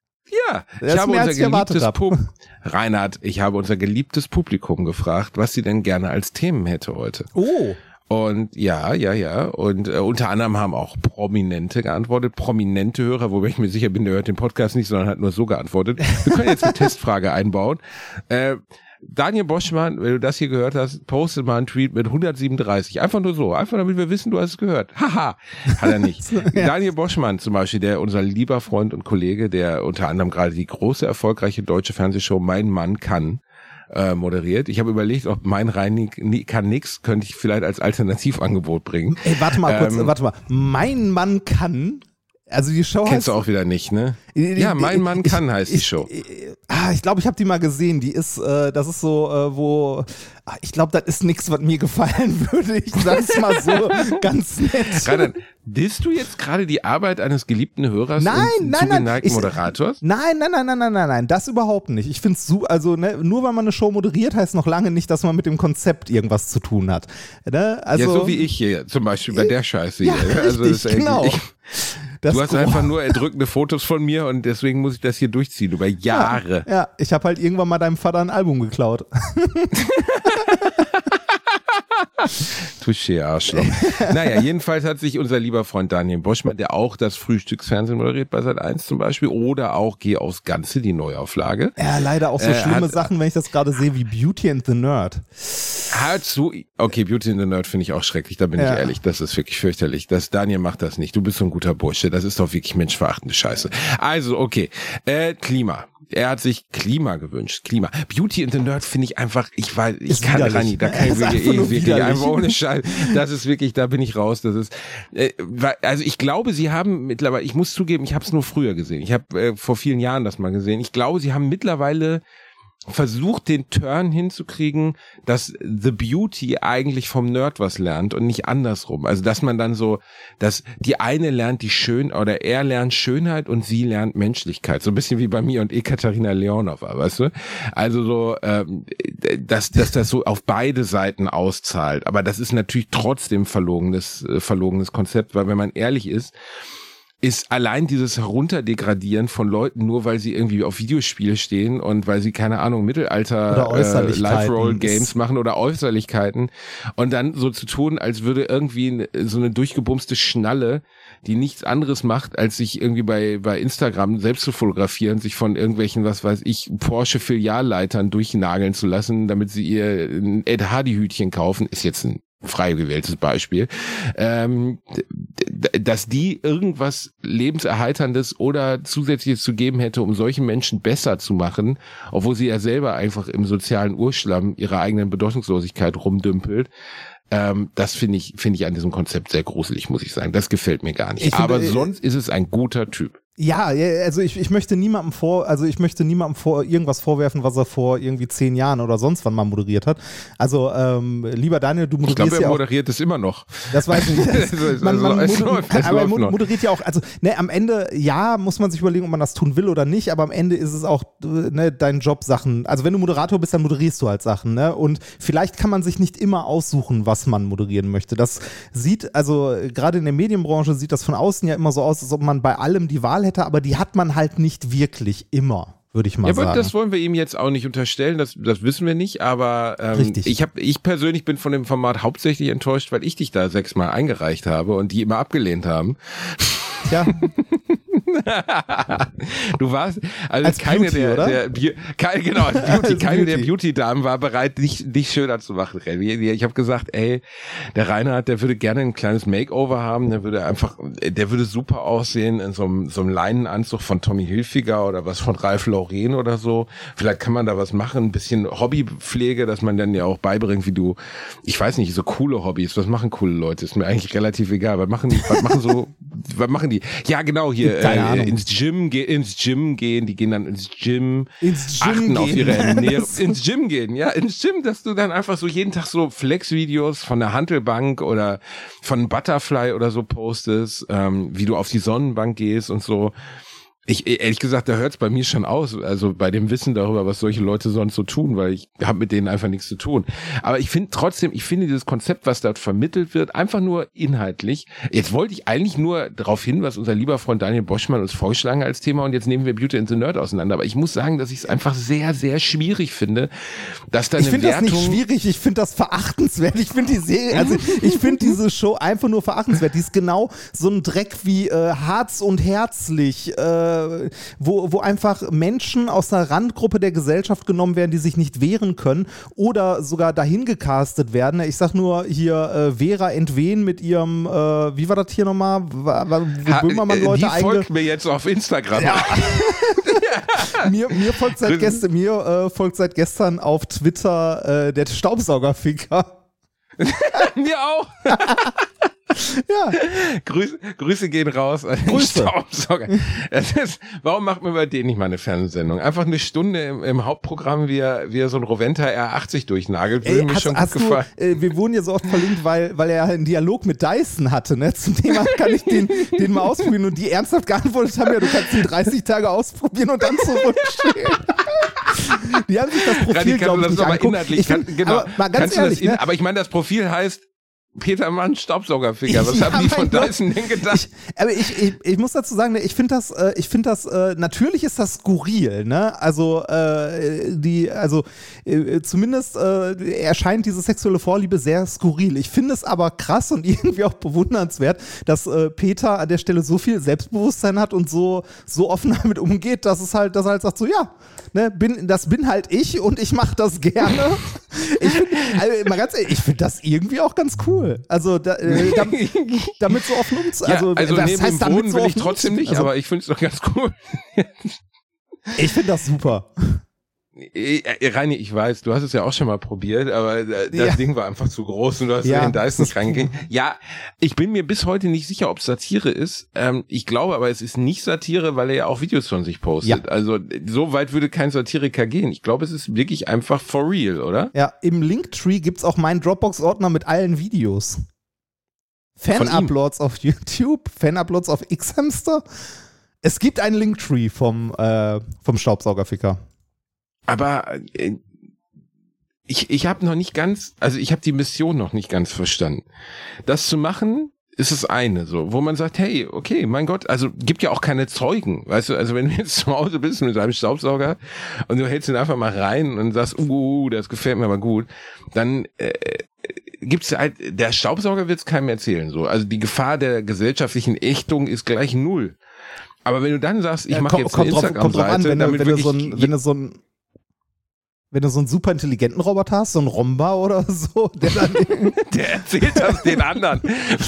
Reinhard, ich habe unser geliebtes Publikum gefragt, was sie denn gerne als Themen hätte heute. Oh. Und ja. Und unter anderem haben auch Prominente geantwortet. Prominente Hörer, wobei ich mir sicher bin, der hört den Podcast nicht, sondern hat nur so geantwortet. Wir können jetzt eine Testfrage einbauen. Daniel Boschmann, wenn du das hier gehört hast, postet mal einen Tweet mit 137. Einfach nur so. Einfach damit wir wissen, du hast es gehört. Haha. Hat er nicht. Ja. Daniel Boschmann zum Beispiel, unser lieber Freund und Kollege, der unter anderem gerade die große, erfolgreiche deutsche Fernsehshow Mein Mann kann moderiert. Ich habe überlegt, ob Mein Reini kann nix, könnte ich vielleicht als Alternativangebot bringen. Ey, warte mal. Mein Mann kann... Also die Show kennst du auch wieder nicht, ne? Ja, Mein Mann kann heißt die Show. Ich glaube, ich habe die mal gesehen. Die ist, das ist so, ich glaube, das ist nichts, was mir gefallen würde. Ich sag's mal so ganz nett. Rainer, disst du jetzt gerade die Arbeit eines geliebten Hörers und zugeneigten Moderators? Nein, das überhaupt nicht. Ich finde es nur weil man eine Show moderiert, heißt noch lange nicht, dass man mit dem Konzept irgendwas zu tun hat. Ne? Also, ja, so wie ich hier zum Beispiel bei der Scheiße hier. Ja, also richtig, das genau. Du hast einfach nur erdrückende Fotos von mir und deswegen muss ich das hier durchziehen, über Jahre. Ja, ich habe halt irgendwann mal deinem Vater ein Album geklaut. Touché, Arschloch. Naja, jedenfalls hat sich unser lieber Freund Daniel Boschmann, der auch das Frühstücksfernsehen moderiert bei Sat.1 zum Beispiel, oder auch Geh aufs Ganze, die Neuauflage. Ja, leider auch so schlimme Sachen, wenn ich das gerade sehe, wie Beauty and the Nerd. Okay, Beauty and the Nerd finde ich auch schrecklich, da bin ich ehrlich, das ist wirklich fürchterlich. Daniel macht das nicht, du bist so ein guter Bursche, das ist doch wirklich menschverachtende Scheiße. Also, okay, Klima. Er hat sich Klima gewünscht. Klima. Beauty and the Nerd finde ich einfach, da kann ich wirklich einfach ohne Scheiß. Das ist wirklich, da bin ich raus. Das ist, also ich glaube, sie haben mittlerweile, ich muss zugeben, ich habe es nur früher gesehen. Ich habe vor vielen Jahren das mal gesehen. Ich glaube, sie haben mittlerweile versucht, den Turn hinzukriegen, dass The Beauty eigentlich vom Nerd was lernt und nicht andersrum. Also, dass man dann so, dass die eine lernt er lernt Schönheit und sie lernt Menschlichkeit. So ein bisschen wie bei mir und Ekaterina Leonova, weißt du? Also so, dass das so auf beide Seiten auszahlt. Aber das ist natürlich trotzdem verlogenes Konzept, weil wenn man ehrlich ist, ist allein dieses Herunterdegradieren von Leuten, nur weil sie irgendwie auf Videospiele stehen und weil sie, keine Ahnung, Mittelalter Live-Roll-Games machen oder Äußerlichkeiten und dann so zu tun, als würde irgendwie so eine durchgebumste Schnalle, die nichts anderes macht, als sich irgendwie bei Instagram selbst zu fotografieren, sich von irgendwelchen, was weiß ich, Porsche-Filialleitern durchnageln zu lassen, damit sie ihr ein Ed Hardy-Hütchen kaufen, ist jetzt ein frei gewähltes Beispiel, dass die irgendwas Lebenserheiterndes oder Zusätzliches zu geben hätte, um solche Menschen besser zu machen, obwohl sie ja selber einfach im sozialen Urschlamm ihrer eigenen Bedeutungslosigkeit rumdümpelt. Das finde ich an diesem Konzept sehr gruselig, muss ich sagen. Das gefällt mir gar nicht. Aber sonst ist es ein guter Typ. Ja, also ich möchte niemandem irgendwas vorwerfen, was er vor irgendwie 10 Jahren oder sonst wann mal moderiert hat. Also, lieber Daniel, du moderierst ja auch. Ich glaube, er moderiert es immer noch. Das weiß ich nicht. Aber er moderiert ja auch, also, am Ende, ja, muss man sich überlegen, ob man das tun will oder nicht, aber am Ende ist es auch, dein Job Sachen. Also, wenn du Moderator bist, dann moderierst du halt Sachen, ne? Und vielleicht kann man sich nicht immer aussuchen, was man moderieren möchte. Das sieht, also, gerade in der Medienbranche sieht das von außen ja immer so aus, als ob man bei allem die Wahl hätte, aber die hat man halt nicht wirklich immer, würde ich mal sagen. Ja, das wollen wir ihm jetzt auch nicht unterstellen, das wissen wir nicht, aber ich persönlich bin von dem Format hauptsächlich enttäuscht, weil ich dich da 6-mal eingereicht habe und die immer abgelehnt haben. Ja. Du warst, also als keine Beauty, keine der Beauty-Damen war bereit, dich schöner zu machen. Ich habe gesagt, ey, der Reinhard, der würde gerne ein kleines Makeover haben, der würde super aussehen in so einem Leinenanzug von Tommy Hilfiger oder was von Ralph Lauren oder so. Vielleicht kann man da was machen, ein bisschen Hobbypflege, dass man dann ja auch beibringt, ich weiß nicht, so coole Hobbys, was machen coole Leute? Ist mir eigentlich relativ egal. Was machen die? Ja, genau, hier ins Gym gehen, die gehen dann ins Gym achten auf ihre Ernährung, ins Gym gehen, dass du dann einfach so jeden Tag so Flex-Videos von der Hantelbank oder von Butterfly oder so postest, wie du auf die Sonnenbank gehst und so. Ehrlich gesagt, da hört's bei mir schon aus, also bei dem Wissen darüber, was solche Leute sonst so tun, weil ich habe mit denen einfach nichts zu tun. Aber ich finde dieses Konzept, was dort vermittelt wird, einfach nur inhaltlich. Jetzt wollte ich eigentlich nur darauf hin, was unser lieber Freund Daniel Boschmann uns vorgeschlagen hat als Thema, und jetzt nehmen wir Beauty and the Nerd auseinander. Aber ich muss sagen, dass ich es einfach sehr, sehr schwierig finde, dass da eine Wertung... Ich finde das nicht schwierig, ich finde das verachtenswert. Ich finde die Serie, also ich finde diese Show einfach nur verachtenswert. Die ist genau so ein Dreck wie Harz und Herzlich, wo einfach Menschen aus einer Randgruppe der Gesellschaft genommen werden, die sich nicht wehren können oder sogar dahin gecastet werden. Ich sag nur hier Vera Entwen mit ihrem, wie war das hier nochmal? Wo Böhmermann Leute die folgt mir jetzt auf Instagram. Ja. mir folgt seit gestern auf Twitter der Staubsaugerficker. Mir auch. Ja. Grüße gehen raus an den Staubsauger. Warum macht man bei denen nicht mal eine Fernsehsendung? Einfach eine Stunde im Hauptprogramm, wie er so ein Roventa R80 durchnagelt. Würde mir schon gut gefallen. Wir wurden ja so oft verlinkt, weil er einen Dialog mit Dyson hatte. Ne? Zum Thema kann ich den mal ausprobieren. Und die ernsthaft geantwortet haben, ja, du kannst ihn 30 Tage ausprobieren und dann zurückschicken. Die haben sich das Profil, glaube ich, nicht angeguckt. Aber ganz ehrlich, aber ich meine, das Profil heißt Peter Mann, Staubsaugerficker. Was haben die von Dyson denn gedacht? Ich muss dazu sagen, ich finde das, natürlich ist das skurril, ne? Also, zumindest erscheint diese sexuelle Vorliebe sehr skurril. Ich finde es aber krass und irgendwie auch bewundernswert, dass Peter an der Stelle so viel Selbstbewusstsein hat und so offen damit umgeht, dass er halt sagt so, ja, ne, das bin halt ich und ich mache das gerne. Mal ganz ehrlich, ich finde das irgendwie auch ganz cool. Also damit so offen also neben dem Wohnen will ich trotzdem nicht, aber ich finde es doch ganz cool. Ich finde das super. Reini, ich weiß, du hast es ja auch schon mal probiert, aber das Ding war einfach zu groß und du hast in Dyson reingekriegt. Ja, ich bin mir bis heute nicht sicher, ob es Satire ist. Ich glaube aber, es ist nicht Satire, weil er ja auch Videos von sich postet. Ja. Also so weit würde kein Satiriker gehen. Ich glaube, es ist wirklich einfach for real, oder? Ja, im Linktree gibt's auch meinen Dropbox-Ordner mit allen Videos. Fan-Uploads auf YouTube, Fan-Uploads auf X-Hamster. Es gibt einen Linktree vom Staubsaugerficker. Aber ich habe noch nicht ganz, also ich habe die Mission noch nicht ganz verstanden. Das zu machen, ist es eine, so, wo man sagt, hey, okay, mein Gott, also gibt ja auch keine Zeugen, weißt du, also wenn du jetzt zu Hause bist mit deinem Staubsauger und du hältst ihn einfach mal rein und sagst, das gefällt mir aber gut, dann gibt's halt, der Staubsauger wird's keinem erzählen, so, also die Gefahr der gesellschaftlichen Ächtung ist gleich 0. Aber wenn du dann sagst, ich mache jetzt eine Instagram-Seite, wenn du so einen super intelligenten Roboter hast, so einen Romba oder so, der dann der erzählt das den anderen.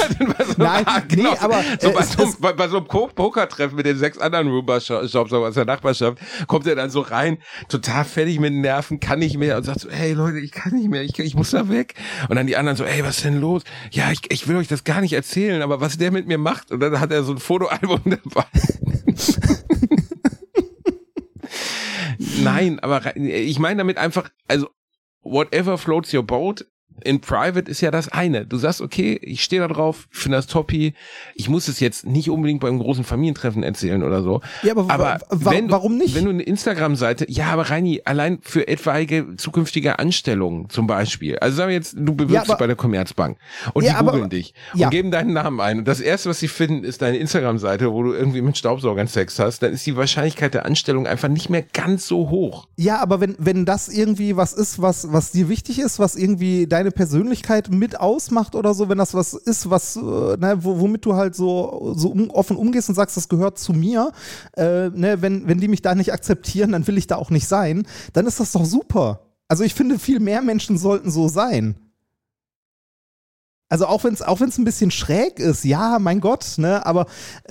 Bei so einem Pokertreffen mit den 6 anderen Roomba-Staubsaugern aus der Nachbarschaft kommt er dann so rein, total fertig mit den Nerven, kann nicht mehr und sagt so, hey Leute, ich kann nicht mehr, ich muss da weg. Und dann die anderen so, ey, was ist denn los? Ja, ich will euch das gar nicht erzählen, aber was der mit mir macht. Und dann hat er so ein Fotoalbum dabei. Nein, aber ich meine damit einfach, also whatever floats your boat, in private ist ja das eine. Du sagst, okay, ich stehe da drauf, finde das toppi, ich muss es jetzt nicht unbedingt beim großen Familientreffen erzählen oder so. Ja, aber warum nicht? Wenn du eine Instagram-Seite, ja, aber Reini, allein für etwaige zukünftige Anstellungen zum Beispiel, also sagen wir jetzt, du bewirbst dich bei der Commerzbank und die googeln dich und geben deinen Namen ein und das Erste, was sie finden, ist deine Instagram-Seite, wo du irgendwie mit Staubsaugern Sex hast, dann ist die Wahrscheinlichkeit der Anstellung einfach nicht mehr ganz so hoch. Ja, aber wenn das irgendwie was ist, was dir wichtig ist, was irgendwie deine Persönlichkeit mit ausmacht oder so, wenn das was ist, was womit du halt so offen umgehst und sagst, das gehört zu mir, wenn die mich da nicht akzeptieren, dann will ich da auch nicht sein, dann ist das doch super. Also ich finde, viel mehr Menschen sollten so sein. Also auch wenn es ein bisschen schräg ist, ja, mein Gott, ne, aber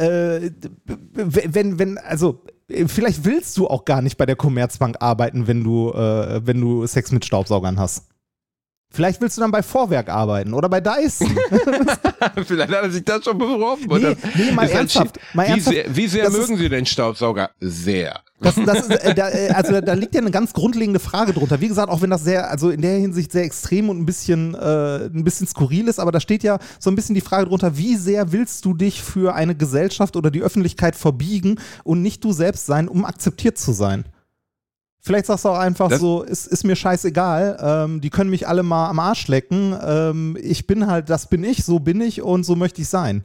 vielleicht willst du auch gar nicht bei der Commerzbank arbeiten, wenn du Sex mit Staubsaugern hast. Vielleicht willst du dann bei Vorwerk arbeiten oder bei Dyson. Vielleicht hat er sich das schon beworben. Nee, mal ernsthaft. Wie sehr mögen Sie den Staubsauger? Sehr. Da liegt ja eine ganz grundlegende Frage drunter. Wie gesagt, auch wenn das in der Hinsicht sehr extrem und ein bisschen skurril ist, aber da steht ja so ein bisschen die Frage drunter, wie sehr willst du dich für eine Gesellschaft oder die Öffentlichkeit verbiegen und nicht du selbst sein, um akzeptiert zu sein? Vielleicht sagst du auch einfach so, ist mir scheißegal, die können mich alle mal am Arsch lecken, ich bin halt, das bin ich, so bin ich und so möchte ich sein.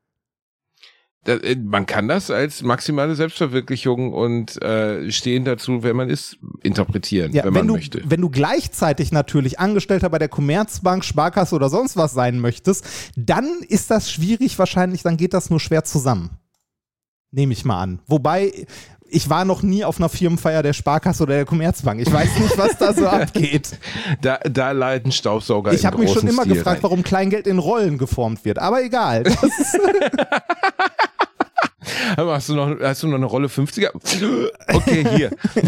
Man kann das als maximale Selbstverwirklichung und stehen dazu, wer man ist, interpretieren, wenn man möchte. Wenn du gleichzeitig natürlich Angestellter bei der Commerzbank, Sparkasse oder sonst was sein möchtest, dann ist das schwierig wahrscheinlich, dann geht das nur schwer zusammen. Nehme ich mal an. Wobei, ich war noch nie auf einer Firmenfeier der Sparkasse oder der Commerzbank. Ich weiß nicht, was da so abgeht. Da leiden Staubsauger Ich habe mich schon immer gefragt, warum Kleingeld in Rollen geformt wird. Aber egal. Hast du noch eine Rolle 50er? Okay, hier.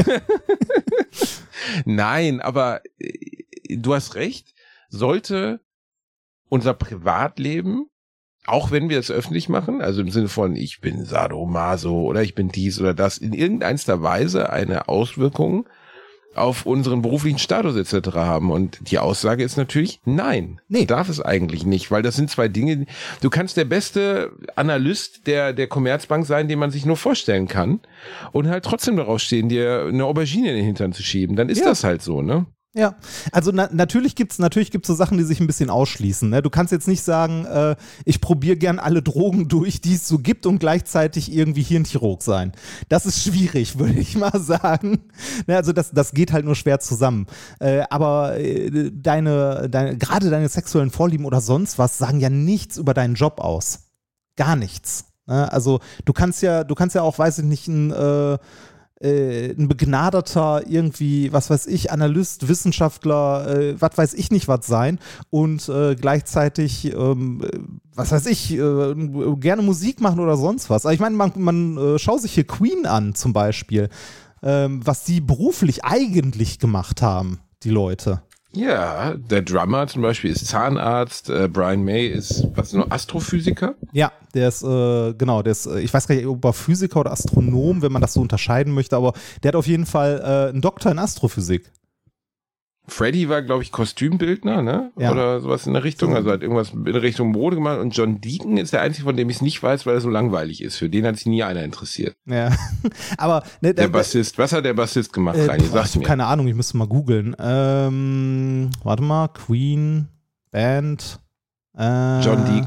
Nein, aber du hast recht. Sollte unser Privatleben, auch wenn wir es öffentlich machen, also im Sinne von ich bin Sadomaso oder ich bin dies oder das, in irgendeiner Weise eine Auswirkung auf unseren beruflichen Status etc. haben. Und die Aussage ist natürlich nein. Nee. Darf es eigentlich nicht, weil das sind zwei Dinge. Du kannst der beste Analyst der Commerzbank sein, den man sich nur vorstellen kann und halt trotzdem darauf stehen, dir eine Aubergine in den Hintern zu schieben. Dann ist das halt so, ne? Ja, also natürlich gibt's so Sachen, die sich ein bisschen ausschließen. Ne? Du kannst jetzt nicht sagen, ich probiere gern alle Drogen durch, die es so gibt und gleichzeitig irgendwie Hirnchirurg sein. Das ist schwierig, würde ich mal sagen. Ne? Also das geht halt nur schwer zusammen. Aber gerade deine sexuellen Vorlieben oder sonst was sagen ja nichts über deinen Job aus. Gar nichts. Ne? Also du kannst ja auch, weiß ich nicht, ein begnadeter irgendwie, was weiß ich, Analyst, Wissenschaftler, was weiß ich nicht was sein und gleichzeitig, was weiß ich, gerne Musik machen oder sonst was. Also ich meine, man schaut sich hier Queen an zum Beispiel, was die beruflich eigentlich gemacht haben, die Leute. Ja, der Drummer zum Beispiel ist Zahnarzt, Brian May ist, Astrophysiker? Ja, der ist, ich weiß gar nicht, ob er Physiker oder Astronom, wenn man das so unterscheiden möchte, aber der hat auf jeden Fall einen Doktor in Astrophysik. Freddy war, glaube ich, Kostümbildner, ne? Ja. Oder sowas in der Richtung, also hat irgendwas in Richtung Mode gemacht und John Deacon ist der einzige, von dem ich es nicht weiß, weil er so langweilig ist. Für den hat sich nie einer interessiert. Ja, aber ne, der Bassist, was hat der Bassist gemacht, Reini? Sag's mir. Keine Ahnung, ich müsste mal googeln. Warte mal, Queen, Band. John Deacon.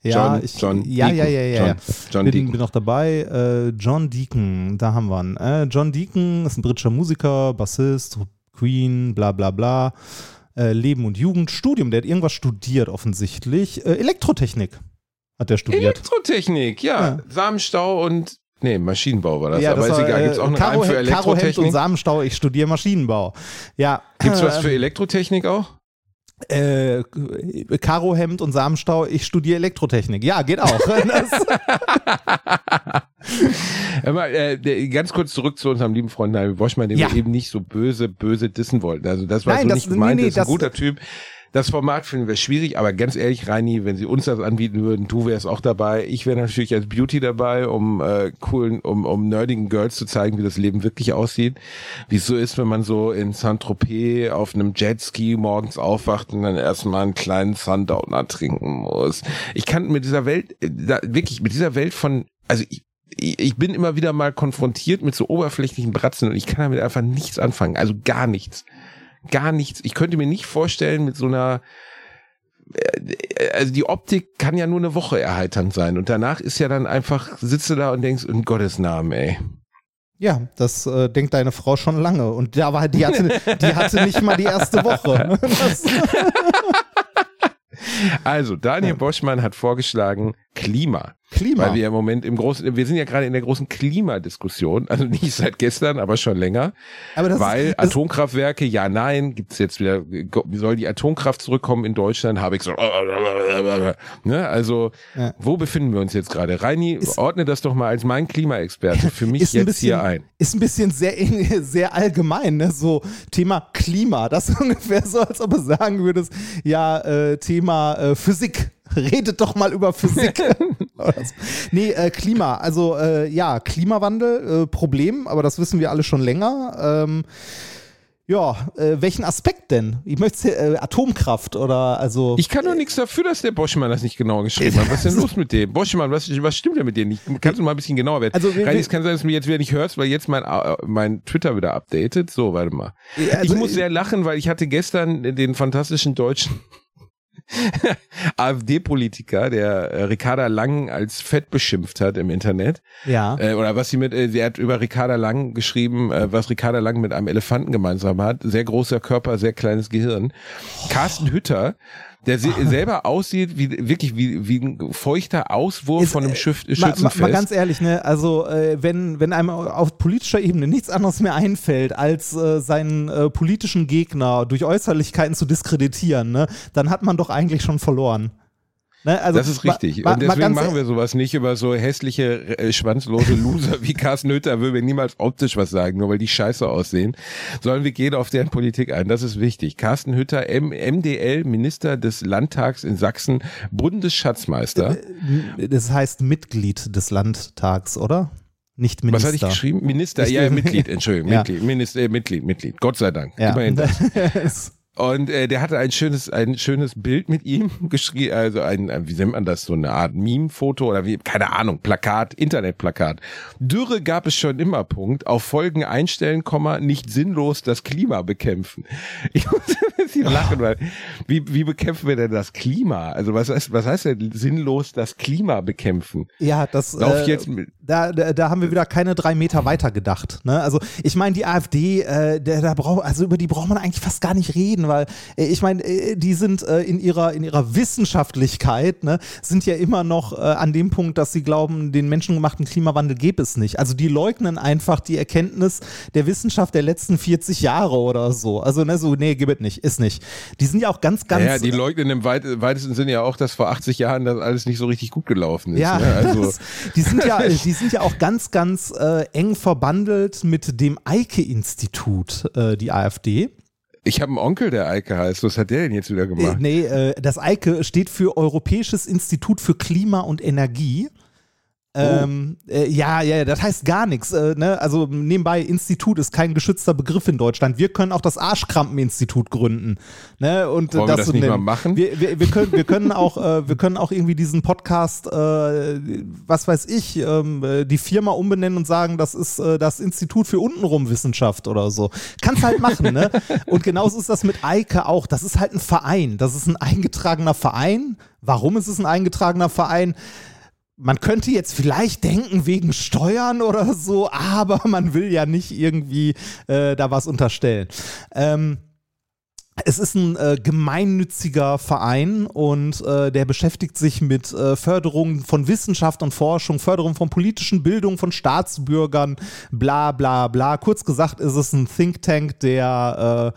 Ja, John Deacon. Bin noch dabei. John Deacon, da haben wir ihn. John Deacon ist ein britischer Musiker, Bassist, Queen, bla bla bla. Leben und Jugend, Studium, der hat irgendwas studiert offensichtlich. Elektrotechnik hat der studiert. Elektrotechnik, ja. Samenstau und Maschinenbau war das. Ja, aber ist egal, gibt es auch einen Reim für Elektrotechnik? Karohemd und Samenstau, ich studiere Maschinenbau. Ja. Gibt es was für Elektrotechnik auch? Karohemd und Samenstau, ich studiere Elektrotechnik. Ja, geht auch. Ganz kurz zurück zu unserem lieben Freund Nabil Boschmann, den wir eben nicht so böse dissen wollten. Also das war nicht gemeint, ist ein guter Typ. Das Format finden wir schwierig, aber ganz ehrlich, Reini, wenn sie uns das anbieten würden, du wärst auch dabei. Ich wäre natürlich als Beauty dabei, um nerdigen Girls zu zeigen, wie das Leben wirklich aussieht. Wie es so ist, wenn man so in Saint-Tropez auf einem Jetski morgens aufwacht und dann erstmal einen kleinen Sundowner trinken muss. Ich kann mit dieser Welt, ich bin immer wieder mal konfrontiert mit so oberflächlichen Bratzen und ich kann damit einfach nichts anfangen. Also gar nichts. Gar nichts. Ich könnte mir nicht vorstellen, mit so einer, also die Optik kann ja nur eine Woche erheiternd sein und danach ist ja dann einfach, sitzt du da und denkst, in Gottes Namen, ey. Ja, das denkt deine Frau schon lange und die hatte nicht mal die erste Woche. Also, Daniel Boschmann hat vorgeschlagen Klima. Weil wir im Moment wir sind ja gerade in der großen Klimadiskussion, also nicht seit gestern, aber schon länger. Weil Atomkraftwerke, ja, nein, gibt's jetzt wieder, soll die Atomkraft zurückkommen in Deutschland, habe ich so, ne, also, wo befinden wir uns jetzt gerade? Reini, ordne das doch mal als mein Klimaexperte für mich jetzt hier ein. Ist ein bisschen sehr allgemein, ne, so Thema Klima, das ist ungefähr so, als ob du sagen würdest, ja, Thema Physik. Redet doch mal über Physik. Klima. Also Klimawandel, Problem, aber das wissen wir alle schon länger. Welchen Aspekt denn? Ich möchte Atomkraft oder also. Ich kann doch nichts dafür, dass der Boschmann das nicht genau geschrieben hat. Was ist denn los mit dem? Boschmann, was stimmt denn mit dir nicht? Kannst du mal ein bisschen genauer werden? Also, es kann sein, dass du mich jetzt wieder nicht hörst, weil jetzt mein Twitter wieder updatet. So, warte mal. Ich muss sehr lachen, weil ich hatte gestern den fantastischen deutschen AfD-Politiker, der Ricarda Lang als fett beschimpft hat im Internet. Ja. Oder was sie hat über Ricarda Lang geschrieben, was Ricarda Lang mit einem Elefanten gemeinsam hat. Sehr großer Körper, sehr kleines Gehirn. Carsten Hütter, der selber aussieht wie ein feuchter Auswurf von einem Schützenfest. Mal ganz ehrlich, ne, also wenn einem auf politischer Ebene nichts anderes mehr einfällt, als seinen politischen Gegner durch Äußerlichkeiten zu diskreditieren, ne, dann hat man doch eigentlich schon verloren. Ne, also das ist richtig. Und deswegen machen wir sowas nicht über so hässliche, schwanzlose Loser wie Carsten Hütter, würden wir niemals optisch was sagen, nur weil die scheiße aussehen, sondern wir gehen auf deren Politik ein. Das ist wichtig. Carsten Hütter, MDL, Minister des Landtags in Sachsen, Bundesschatzmeister. Das heißt Mitglied des Landtags, oder? Nicht Minister. Was hatte ich geschrieben? Minister, Mitglied, Entschuldigung, ja. Mitglied. Gott sei Dank. Ja. Immerhin das. Und der hatte ein schönes Bild mit ihm geschrieben, also wie nennt man das, so eine Art Meme-Foto oder wie, keine Ahnung, Plakat, Internetplakat. Dürre gab es schon immer, Punkt. Auf Folgen einstellen, nicht sinnlos das Klima bekämpfen. Ich muss ein bisschen lachen, weil wie bekämpfen wir denn das Klima? Also was heißt denn sinnlos das Klima bekämpfen? Ja, da haben wir wieder keine 3 Meter weiter gedacht. Ne? Also ich meine, die AfD, über die braucht man eigentlich fast gar nicht reden, weil ich meine, die sind in ihrer Wissenschaftlichkeit, ne, sind ja immer noch an dem Punkt, dass sie glauben, den menschengemachten Klimawandel gäbe es nicht. Also die leugnen einfach die Erkenntnis der Wissenschaft der letzten 40 Jahre oder so. Also gibt es nicht, ist nicht. Die sind ja auch ganz Ja, die leugnen im weitesten Sinne ja auch, dass vor 80 Jahren das alles nicht so richtig gut gelaufen ist. Ja, ne? Also die sind ja auch ganz eng verbandelt mit dem Eike-Institut, die AfD. Ich habe einen Onkel, der Eike heißt. Was hat der denn jetzt wieder gemacht? Das Eike steht für Europäisches Institut für Klima und Energie. Ja, das heißt gar nichts. Ne? Also nebenbei, Institut ist kein geschützter Begriff in Deutschland. Wir können auch das Arschkrampen-Institut gründen. Ne? Und wollen wir das nicht mal machen? Wir können auch irgendwie diesen Podcast, was weiß ich, die Firma umbenennen und sagen, das ist das Institut für untenrum Wissenschaft oder so. Kannst halt machen, ne? Und genauso ist das mit Eike auch. Das ist halt ein Verein. Das ist ein eingetragener Verein. Warum ist es ein eingetragener Verein? Man könnte jetzt vielleicht denken wegen Steuern oder so, aber man will ja nicht irgendwie da was unterstellen. Es ist ein gemeinnütziger Verein und der beschäftigt sich mit Förderung von Wissenschaft und Forschung, Förderung von politischen Bildung, von Staatsbürgern, bla bla bla. Kurz gesagt ist es ein Think Tank, der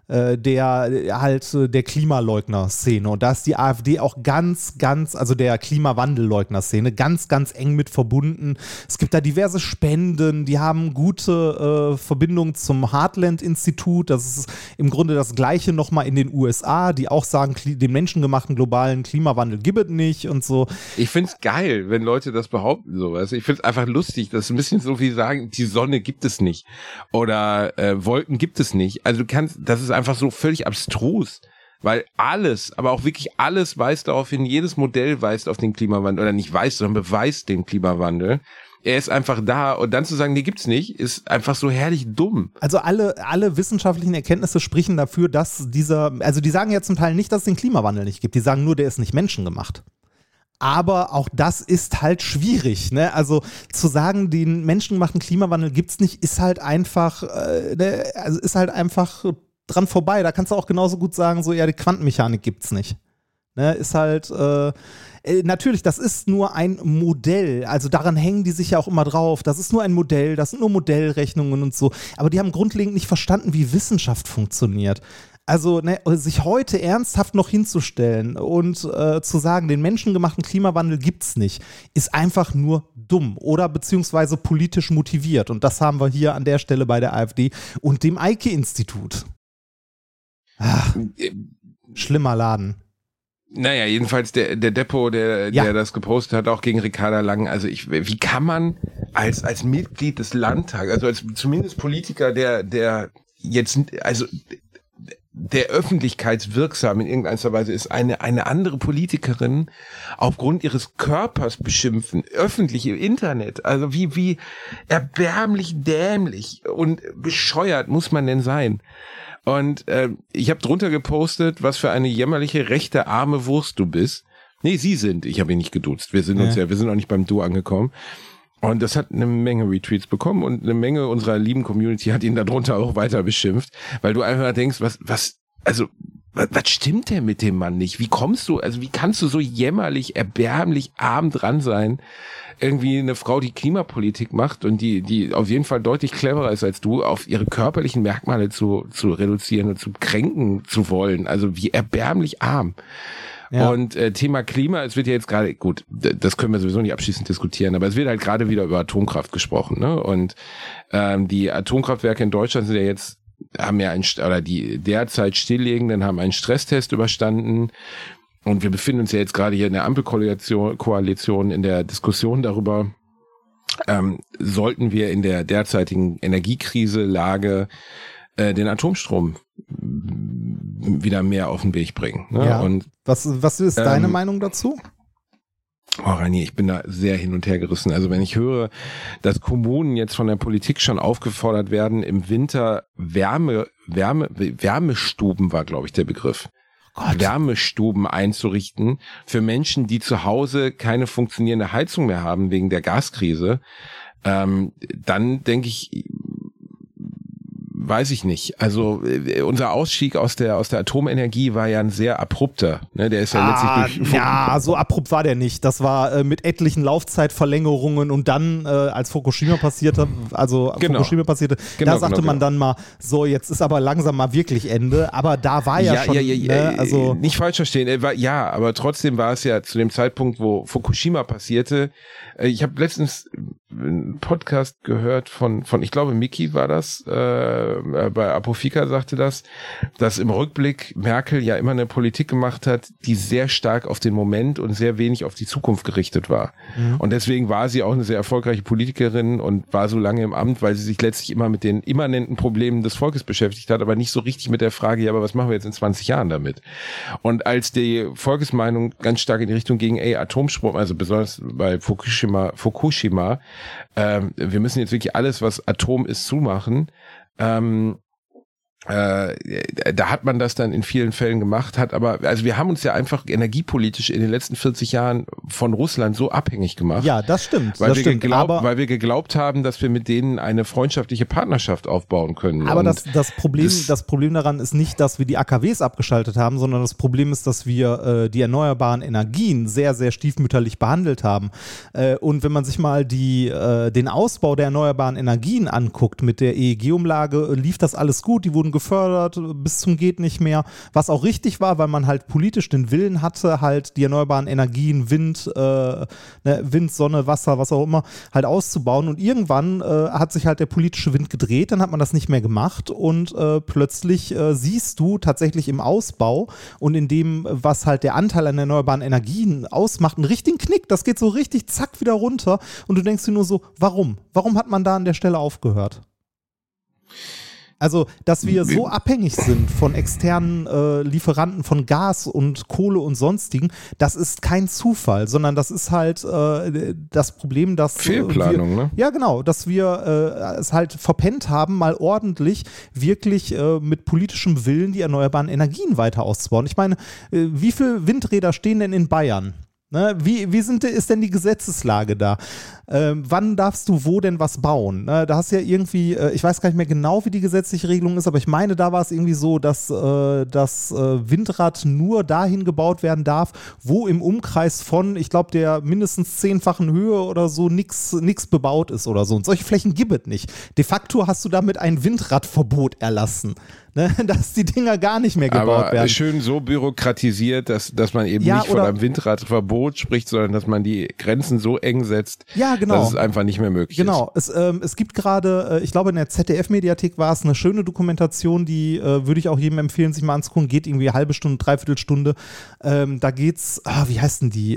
der Klimaleugner-Szene. Und da ist die AfD auch also der Klimawandelleugner-Szene, ganz eng mit verbunden. Es gibt da diverse Spenden, die haben gute Verbindungen zum Heartland-Institut. Das ist im Grunde das Gleiche nochmal in den USA, die auch sagen, den menschengemachten globalen Klimawandel gibt es nicht und so. Ich finde es geil, wenn Leute das behaupten, sowas. Ich finde es einfach lustig, das ist ein bisschen so wie sagen, die Sonne gibt es nicht oder Wolken gibt es nicht. Also das ist einfach so völlig abstrus, weil alles, aber auch wirklich alles weist darauf hin, jedes Modell weist auf den Klimawandel, oder nicht weist, sondern beweist den Klimawandel. Er ist einfach da und dann zu sagen, nee, gibt's nicht, ist einfach so herrlich dumm. Also alle wissenschaftlichen Erkenntnisse sprechen dafür, dass die sagen ja zum Teil nicht, dass es den Klimawandel nicht gibt, die sagen nur, der ist nicht menschengemacht. Aber auch das ist halt schwierig, ne? Also zu sagen, den menschengemachten Klimawandel gibt's nicht, ist halt einfach dran vorbei. Da kannst du auch genauso gut sagen, so, ja, die Quantenmechanik gibt's nicht. Ne, ist halt, natürlich, das ist nur ein Modell, also daran hängen die sich ja auch immer drauf. Das ist nur ein Modell, das sind nur Modellrechnungen und so. Aber die haben grundlegend nicht verstanden, wie Wissenschaft funktioniert. Also ne, sich heute ernsthaft noch hinzustellen und zu sagen, den menschengemachten Klimawandel gibt's nicht, ist einfach nur dumm oder beziehungsweise politisch motiviert. Und das haben wir hier an der Stelle bei der AfD und dem Eike-Institut. Schlimmer Laden. Naja, jedenfalls der Deppo, der das gepostet hat, auch gegen Ricarda Lang. Also wie kann man als Mitglied des Landtags, also als zumindest Politiker, der jetzt, also der öffentlichkeitswirksam in irgendeiner Weise ist, eine andere Politikerin aufgrund ihres Körpers beschimpfen, öffentlich im Internet. Also wie erbärmlich dämlich und bescheuert muss man denn sein? Und ich habe drunter gepostet, was für eine jämmerliche rechte arme Wurst du bist. Nee, sie sind. Ich habe ihn nicht geduzt. Wir sind noch nicht beim Du angekommen. Und das hat eine Menge Retweets bekommen und eine Menge unserer lieben Community hat ihn darunter auch weiter beschimpft, weil du einfach denkst, was stimmt denn mit dem Mann nicht? Wie kannst du so jämmerlich, erbärmlich arm dran sein? Irgendwie eine Frau, die Klimapolitik macht und die auf jeden Fall deutlich cleverer ist als du, auf ihre körperlichen Merkmale zu reduzieren und zu kränken zu wollen. Also wie erbärmlich arm. Ja. Und Thema Klima, es wird ja jetzt gerade, gut, das können wir sowieso nicht abschließend diskutieren, aber es wird halt gerade wieder über Atomkraft gesprochen, ne? Und die Atomkraftwerke in Deutschland sind ja jetzt, die derzeit Stilllegenden haben einen Stresstest überstanden. Und wir befinden uns ja jetzt gerade hier in der Ampelkoalition in der Diskussion darüber, sollten wir in der derzeitigen Energiekrise-Lage den Atomstrom wieder mehr auf den Weg bringen. Ne? Ja. Und was ist deine Meinung dazu? Oh, Rani, ich bin da sehr hin und her gerissen. Also wenn ich höre, dass Kommunen jetzt von der Politik schon aufgefordert werden, im Winter Wärmestuben war, glaube ich, der Begriff. Wärmestuben einzurichten für Menschen, die zu Hause keine funktionierende Heizung mehr haben wegen der Gaskrise, dann denke ich, weiß ich nicht. Also unser Ausstieg aus der Atomenergie war ja ein sehr abrupter. Ne? Der ist ja letztlich so abrupt war der nicht. Das war mit etlichen Laufzeitverlängerungen und dann, als Fukushima passierte, da sagte man dann mal, so jetzt ist aber langsam mal wirklich Ende. Aber da war also nicht falsch verstehen. Aber trotzdem war es ja zu dem Zeitpunkt, wo Fukushima passierte. Ich habe letztens einen Podcast gehört von ich glaube Mickey war das, bei Apofika sagte das, dass im Rückblick Merkel ja immer eine Politik gemacht hat, die sehr stark auf den Moment und sehr wenig auf die Zukunft gerichtet war. Mhm. Und deswegen war sie auch eine sehr erfolgreiche Politikerin und war so lange im Amt, weil sie sich letztlich immer mit den immanenten Problemen des Volkes beschäftigt hat, aber nicht so richtig mit der Frage, ja, aber was machen wir jetzt in 20 Jahren damit? Und als die Volksmeinung ganz stark in die Richtung ging, Atomstrom, also besonders bei Fukushima, wir müssen jetzt wirklich alles, was Atom ist, zumachen, da hat man das dann in vielen Fällen gemacht, also wir haben uns ja einfach energiepolitisch in den letzten 40 Jahren von Russland so abhängig gemacht. Ja, das stimmt. Weil wir geglaubt haben, dass wir mit denen eine freundschaftliche Partnerschaft aufbauen können. Aber das Problem daran ist nicht, dass wir die AKWs abgeschaltet haben, sondern das Problem ist, dass wir die erneuerbaren Energien sehr, sehr stiefmütterlich behandelt haben. Und wenn man sich mal den Ausbau der erneuerbaren Energien anguckt, mit der EEG-Umlage lief das alles gut, die wurden gefördert bis zum geht nicht mehr, was auch richtig war, weil man halt politisch den Willen hatte, halt die erneuerbaren Energien, Wind, Sonne, Wasser, was auch immer, halt auszubauen und irgendwann hat sich halt der politische Wind gedreht, dann hat man das nicht mehr gemacht und plötzlich siehst du tatsächlich im Ausbau und in dem, was halt der Anteil an erneuerbaren Energien ausmacht, einen richtigen Knick, das geht so richtig zack wieder runter und du denkst dir nur so, warum? Warum hat man da an der Stelle aufgehört? Also, dass wir so abhängig sind von externen Lieferanten von Gas und Kohle und sonstigen, das ist kein Zufall, sondern das ist halt das Problem, dass Fehlplanung, ne? Ja, genau, dass wir es halt verpennt haben, mal ordentlich wirklich mit politischem Willen die erneuerbaren Energien weiter auszubauen. Ich meine, wie viele Windräder stehen denn in Bayern? Ne, ist denn die Gesetzeslage da? Wann darfst du wo denn was bauen? Ne, da hast du ja irgendwie, ich weiß gar nicht mehr genau, wie die gesetzliche Regelung ist, aber ich meine, da war es irgendwie so, dass das Windrad nur dahin gebaut werden darf, wo im Umkreis von, ich glaube, der mindestens 10-fachen Höhe oder so nix bebaut ist oder so. Und solche Flächen gibt es nicht. De facto hast du damit ein Windradverbot erlassen. Ne, dass die Dinger gar nicht mehr gebaut werden. Aber schön so bürokratisiert, dass man eben nicht von einem Windradverbot spricht, sondern dass man die Grenzen so eng setzt, dass es einfach nicht mehr möglich ist. Genau, es gibt gerade, ich glaube in der ZDF-Mediathek war es eine schöne Dokumentation, die würde ich auch jedem empfehlen, sich mal anzugucken, geht irgendwie eine halbe Stunde, dreiviertel Stunde. Da geht's, wie heißt denn die?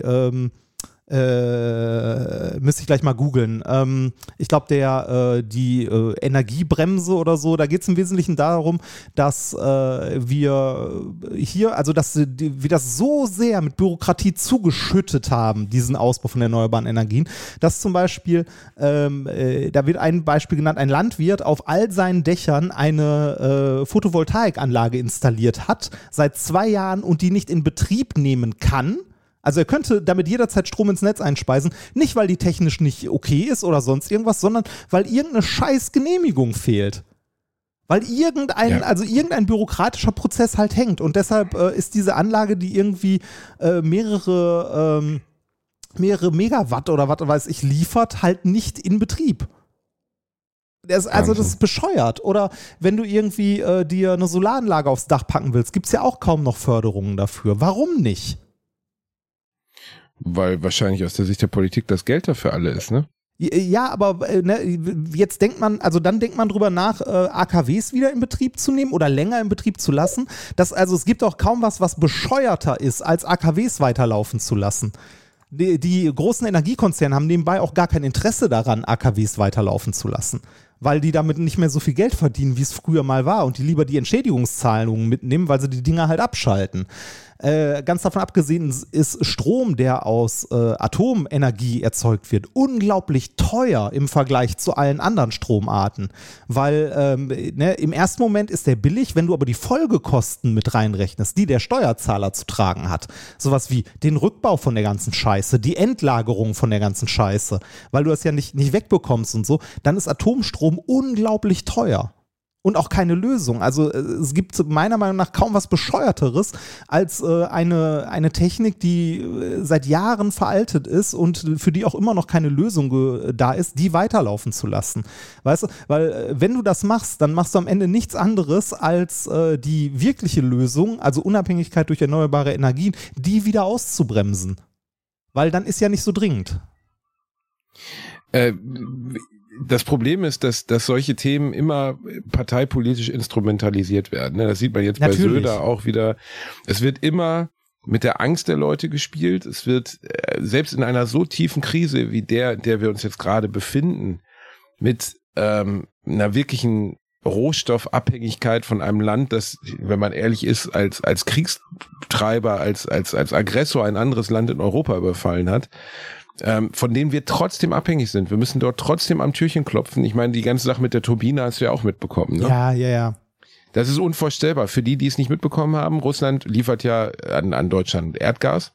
Müsste ich gleich mal googeln. Ich glaube, die Energiebremse oder so, da geht es im Wesentlichen darum, dass wir hier, also dass wir das so sehr mit Bürokratie zugeschüttet haben, diesen Ausbau von erneuerbaren Energien, dass zum Beispiel, da wird ein Beispiel genannt, ein Landwirt auf all seinen Dächern eine Photovoltaikanlage installiert hat, seit 2 Jahren und die nicht in Betrieb nehmen kann. Also er könnte damit jederzeit Strom ins Netz einspeisen, nicht weil die technisch nicht okay ist oder sonst irgendwas, sondern weil irgendeine scheiß Genehmigung fehlt. Weil irgendein bürokratischer Prozess halt hängt und deshalb ist diese Anlage, die irgendwie mehrere Megawatt oder was weiß ich liefert, halt nicht in Betrieb. Das ist bescheuert. Oder wenn du irgendwie dir eine Solaranlage aufs Dach packen willst, gibt es ja auch kaum noch Förderungen dafür. Warum nicht? Weil wahrscheinlich aus der Sicht der Politik das Geld dafür alle ist, ne? Ja, aber jetzt denkt man drüber nach, AKWs wieder in Betrieb zu nehmen oder länger in Betrieb zu lassen. Es gibt auch kaum was bescheuerter ist, als AKWs weiterlaufen zu lassen. Die großen Energiekonzerne haben nebenbei auch gar kein Interesse daran, AKWs weiterlaufen zu lassen, weil die damit nicht mehr so viel Geld verdienen, wie es früher mal war und die lieber die Entschädigungszahlungen mitnehmen, weil sie die Dinger halt abschalten. Ganz davon abgesehen ist Strom, der aus Atomenergie erzeugt wird, unglaublich teuer im Vergleich zu allen anderen Stromarten, weil im ersten Moment ist der billig, wenn du aber die Folgekosten mit reinrechnest, die der Steuerzahler zu tragen hat. Sowas wie den Rückbau von der ganzen Scheiße, die Endlagerung von der ganzen Scheiße, weil du das ja nicht wegbekommst und so, dann ist Atomstrom unglaublich teuer. Und auch keine Lösung. Also es gibt meiner Meinung nach kaum was Bescheuerteres als eine Technik, die seit Jahren veraltet ist und für die auch immer noch keine Lösung da ist, die weiterlaufen zu lassen. Weißt du, weil wenn du das machst, dann machst du am Ende nichts anderes als die wirkliche Lösung, also Unabhängigkeit durch erneuerbare Energien, die wieder auszubremsen. Weil dann ist ja nicht so dringend. Das Problem ist, dass solche Themen immer parteipolitisch instrumentalisiert werden. Das sieht man jetzt bei Söder auch wieder. Es wird immer mit der Angst der Leute gespielt. Es wird selbst in einer so tiefen Krise wie in der wir uns jetzt gerade befinden, mit einer wirklichen Rohstoffabhängigkeit von einem Land, das, wenn man ehrlich ist, als Kriegstreiber, als Aggressor ein anderes Land in Europa überfallen hat, von denen wir trotzdem abhängig sind. Wir müssen dort trotzdem am Türchen klopfen. Ich meine, die ganze Sache mit der Turbine hast du ja auch mitbekommen. Ne? Ja. Das ist unvorstellbar. Für die es nicht mitbekommen haben, Russland liefert ja an Deutschland Erdgas.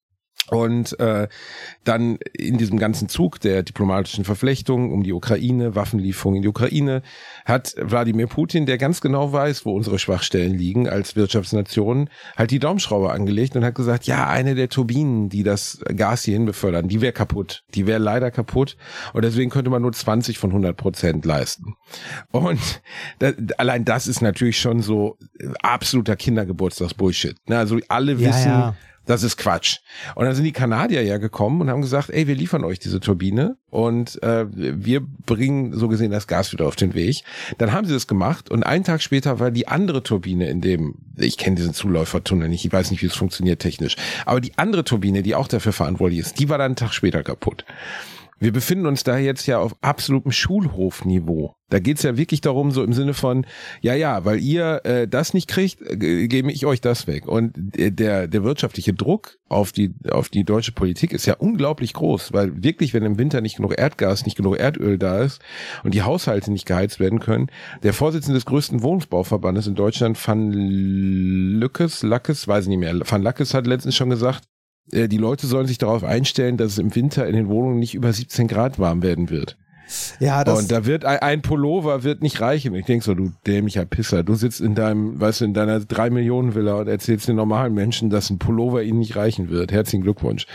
Und dann in diesem ganzen Zug der diplomatischen Verflechtungen um die Ukraine, Waffenlieferungen in die Ukraine, hat Wladimir Putin, der ganz genau weiß, wo unsere Schwachstellen liegen als Wirtschaftsnation, halt die Daumenschraube angelegt und hat gesagt, ja, eine der Turbinen, die das Gas hierhin befördern, die wäre kaputt. Die wäre leider kaputt. Und deswegen könnte man nur 20 von 100% leisten. Und allein das ist natürlich schon so absoluter Kindergeburtstagsbullshit. Also alle wissen... Ja. Das ist Quatsch. Und dann sind die Kanadier ja gekommen und haben gesagt, ey, wir liefern euch diese Turbine und wir bringen so gesehen das Gas wieder auf den Weg. Dann haben sie das gemacht und einen Tag später war die andere Turbine ich kenne diesen Zuläufertunnel nicht, ich weiß nicht, wie es funktioniert technisch, aber die andere Turbine, die auch dafür verantwortlich ist, die war dann einen Tag später kaputt. Wir befinden uns da jetzt ja auf absolutem Schulhofniveau. Da geht's ja wirklich darum, so im Sinne von, ja, weil ihr das nicht kriegt, gebe ich euch das weg. Und der wirtschaftliche Druck auf die deutsche Politik ist ja unglaublich groß, weil wirklich, wenn im Winter nicht genug Erdgas, nicht genug Erdöl da ist und die Haushalte nicht geheizt werden können, der Vorsitzende des größten Wohnungsbauverbandes in Deutschland, Van Lakkes, weiß ich nicht mehr, Van Lakkes hat letztens schon gesagt, die Leute sollen sich darauf einstellen, dass es im Winter in den Wohnungen nicht über 17 Grad warm werden wird. Ja, und da wird ein Pullover wird nicht reichen. Ich denke so, du dämlicher Pisser, du sitzt in deiner 3-Millionen-Villa und erzählst den normalen Menschen, dass ein Pullover ihnen nicht reichen wird. Herzlichen Glückwunsch.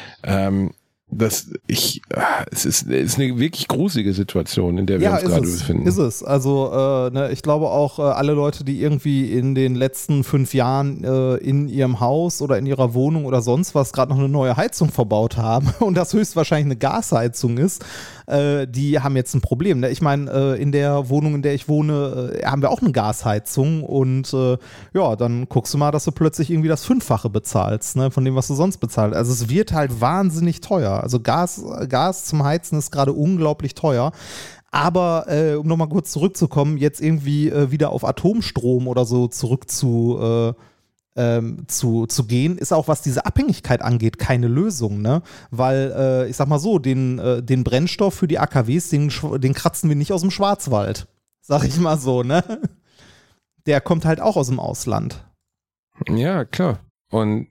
Es ist eine wirklich gruselige Situation, in der wir uns gerade befinden. Ist es. Also ich glaube auch, alle Leute, die irgendwie in den letzten 5 Jahren in ihrem Haus oder in ihrer Wohnung oder sonst was gerade noch eine neue Heizung verbaut haben und das höchstwahrscheinlich eine Gasheizung ist, die haben jetzt ein Problem. Ne? Ich meine, in der Wohnung, in der ich wohne, haben wir auch eine Gasheizung und dann guckst du mal, dass du plötzlich irgendwie das 5-fache bezahlst, ne, von dem, was du sonst bezahlst. Also es wird halt wahnsinnig teuer. Also Gas zum Heizen ist gerade unglaublich teuer. Aber um nochmal kurz zurückzukommen, jetzt irgendwie wieder auf Atomstrom oder so zurück zu gehen, ist auch, was diese Abhängigkeit angeht, keine Lösung, ne? Weil, ich sag mal so, den Brennstoff für die AKWs, den kratzen wir nicht aus dem Schwarzwald. Sag ich mal so, ne? Der kommt halt auch aus dem Ausland. Ja, klar. Und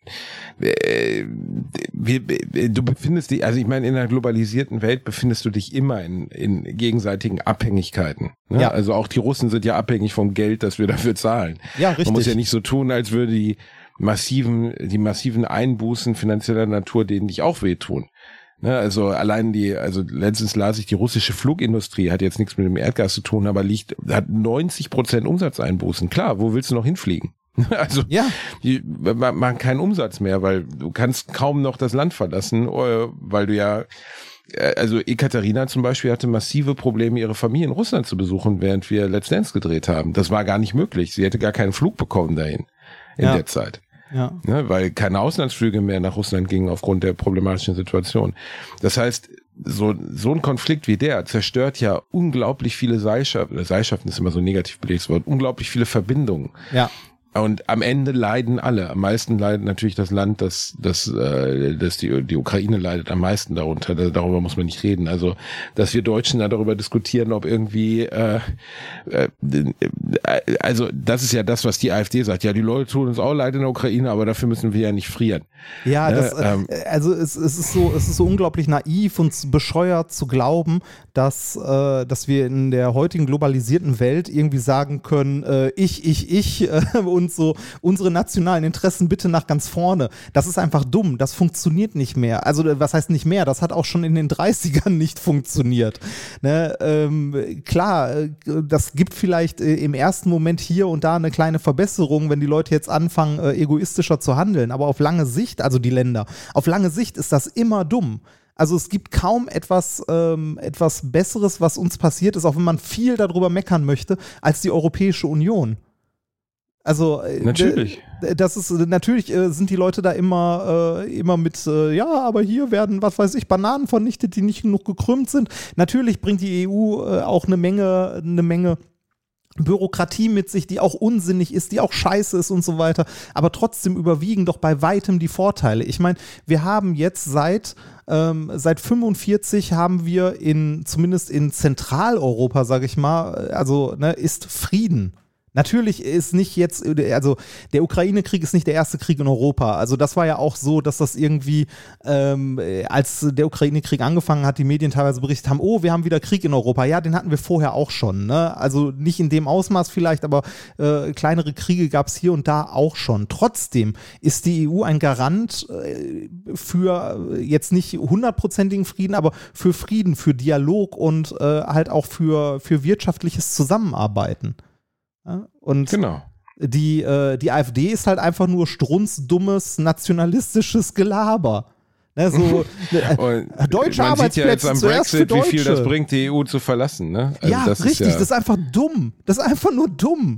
du befindest dich, also ich meine, in einer globalisierten Welt befindest du dich immer in gegenseitigen Abhängigkeiten. Ne? Ja. Also auch die Russen sind ja abhängig vom Geld, das wir dafür zahlen. Ja, richtig. Man muss ja nicht so tun, als würde die massiven Einbußen finanzieller Natur denen dich auch wehtun. Ne? Also allein letztens las ich, die russische Flugindustrie hat jetzt nichts mit dem Erdgas zu tun, aber hat 90% Umsatzeinbußen. Klar, wo willst du noch hinfliegen? Also die machen keinen Umsatz mehr, weil du kannst kaum noch das Land verlassen, weil du ja, also Ekaterina zum Beispiel hatte massive Probleme, ihre Familie in Russland zu besuchen, während wir Let's Dance gedreht haben. Das war gar nicht möglich. Sie hätte gar keinen Flug bekommen dahin in der Zeit. Ja. Ne, weil keine Auslandsflüge mehr nach Russland gingen aufgrund der problematischen Situation. Das heißt, so ein Konflikt wie der zerstört ja unglaublich viele Seilschaften. Seilschaften ist immer so ein negativ belegtes Wort. Unglaublich viele Verbindungen. Ja. Und am Ende leiden alle. Am meisten leidet natürlich das Land, die Ukraine leidet am meisten darunter. Darüber muss man nicht reden. Also, dass wir Deutschen da darüber diskutieren, ob irgendwie, also das ist ja das, was die AfD sagt. Ja, die Leute tun uns auch leid in der Ukraine, aber dafür müssen wir ja nicht frieren. Ja, also es ist so unglaublich naiv und bescheuert zu glauben, dass wir in der heutigen globalisierten Welt irgendwie sagen können, ich und so unsere nationalen Interessen bitte nach ganz vorne. Das ist einfach dumm. Das funktioniert nicht mehr. Also was heißt nicht mehr? Das hat auch schon in den 30ern nicht funktioniert. Ne? Klar, das gibt vielleicht im ersten Moment hier und da eine kleine Verbesserung, wenn die Leute jetzt anfangen, egoistischer zu handeln. Aber auf lange Sicht, also die Länder, auf lange Sicht ist das immer dumm. Also es gibt kaum etwas Besseres, was uns passiert ist, auch wenn man viel darüber meckern möchte, als die Europäische Union. Also natürlich. Natürlich sind die Leute da immer mit, aber hier werden, was weiß ich, Bananen vernichtet, die nicht genug gekrümmt sind. Natürlich bringt die EU auch eine Menge Bürokratie mit sich, die auch unsinnig ist, die auch scheiße ist und so weiter. Aber trotzdem überwiegen doch bei weitem die Vorteile. Ich meine, wir haben jetzt seit 45 haben wir zumindest in Zentraleuropa, sage ich mal, also ist Frieden. Natürlich ist nicht jetzt, also der Ukraine-Krieg ist nicht der erste Krieg in Europa. Also das war ja auch so, dass das irgendwie, als der Ukraine-Krieg angefangen hat, die Medien teilweise berichtet haben, oh, wir haben wieder Krieg in Europa. Ja, den hatten wir vorher auch schon. Ne? Also nicht in dem Ausmaß vielleicht, aber kleinere Kriege gab es hier und da auch schon. Trotzdem ist die EU ein Garant für jetzt nicht 100%igen Frieden, aber für Frieden, für Dialog und halt auch für wirtschaftliches Zusammenarbeiten. Ja, und genau. Die AfD ist halt einfach nur strunzdummes, nationalistisches Gelaber. Ne, so, deutsche man Arbeitsplätze sieht ja jetzt am Brexit, wie viel das bringt, die EU zu verlassen. Ne? Also ja, das richtig, das ist einfach dumm. Das ist einfach nur dumm.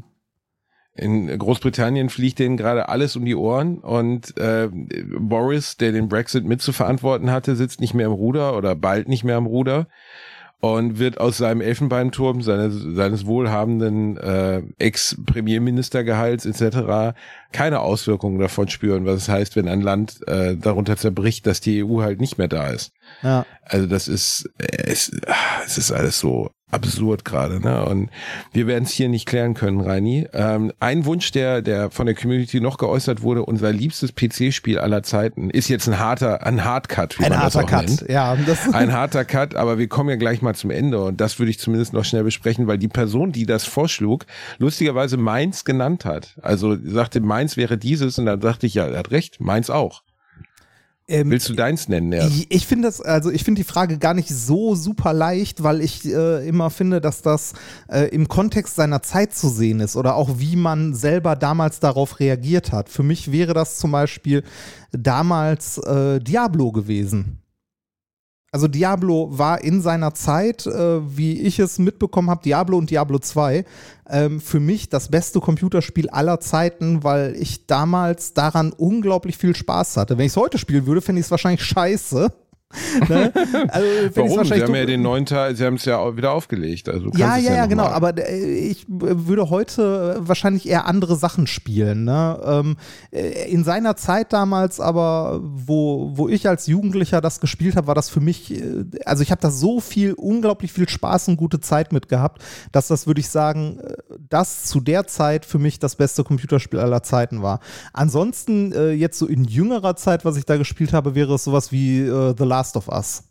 In Großbritannien fliegt denen gerade alles um die Ohren und Boris, der den Brexit mit zu verantworten hatte, sitzt nicht mehr im Ruder oder bald nicht mehr am Ruder. Und wird aus seinem Elfenbeinturm, seines wohlhabenden Ex-Premierministergehalts etc. keine Auswirkungen davon spüren, was es heißt, wenn ein Land darunter zerbricht, dass die EU halt nicht mehr da ist. Ja. Also das ist, es ist alles so absurd gerade, ne? Und wir werden es hier nicht klären können, Reini. Ein Wunsch, der von der Community noch geäußert wurde, unser liebstes PC-Spiel aller Zeiten, ist jetzt ein Hardcut, wie man das auch nennt. Ja, ein harter Cut, aber wir kommen ja gleich mal zum Ende und das würde ich zumindest noch schnell besprechen, weil die Person, die das vorschlug, lustigerweise Mainz genannt hat. Also sagte, Mainz wäre dieses und dann dachte ich, ja, er hat recht, Mainz auch. Willst du deins nennen? Ja. Ich finde die Frage gar nicht so super leicht, weil ich immer finde, dass das im Kontext seiner Zeit zu sehen ist oder auch wie man selber damals darauf reagiert hat. Für mich wäre das zum Beispiel damals Diablo gewesen. Also Diablo war in seiner Zeit, wie ich es mitbekommen habe, Diablo und Diablo 2, für mich das beste Computerspiel aller Zeiten, weil ich damals daran unglaublich viel Spaß hatte. Wenn ich es heute spielen würde, fände ich es wahrscheinlich scheiße. Ne? Also, warum? Sie haben ja den neuen Teil, Sie haben es ja auch wieder aufgelegt. Also ja, genau, aber ich würde heute wahrscheinlich eher andere Sachen spielen. Ne? In seiner Zeit damals aber, wo ich als Jugendlicher das gespielt habe, war das für mich, also ich habe da unglaublich viel Spaß und gute Zeit mit gehabt, dass das, würde ich sagen, das zu der Zeit für mich das beste Computerspiel aller Zeiten war. Ansonsten jetzt so in jüngerer Zeit, was ich da gespielt habe, wäre es sowas wie The Last of Us.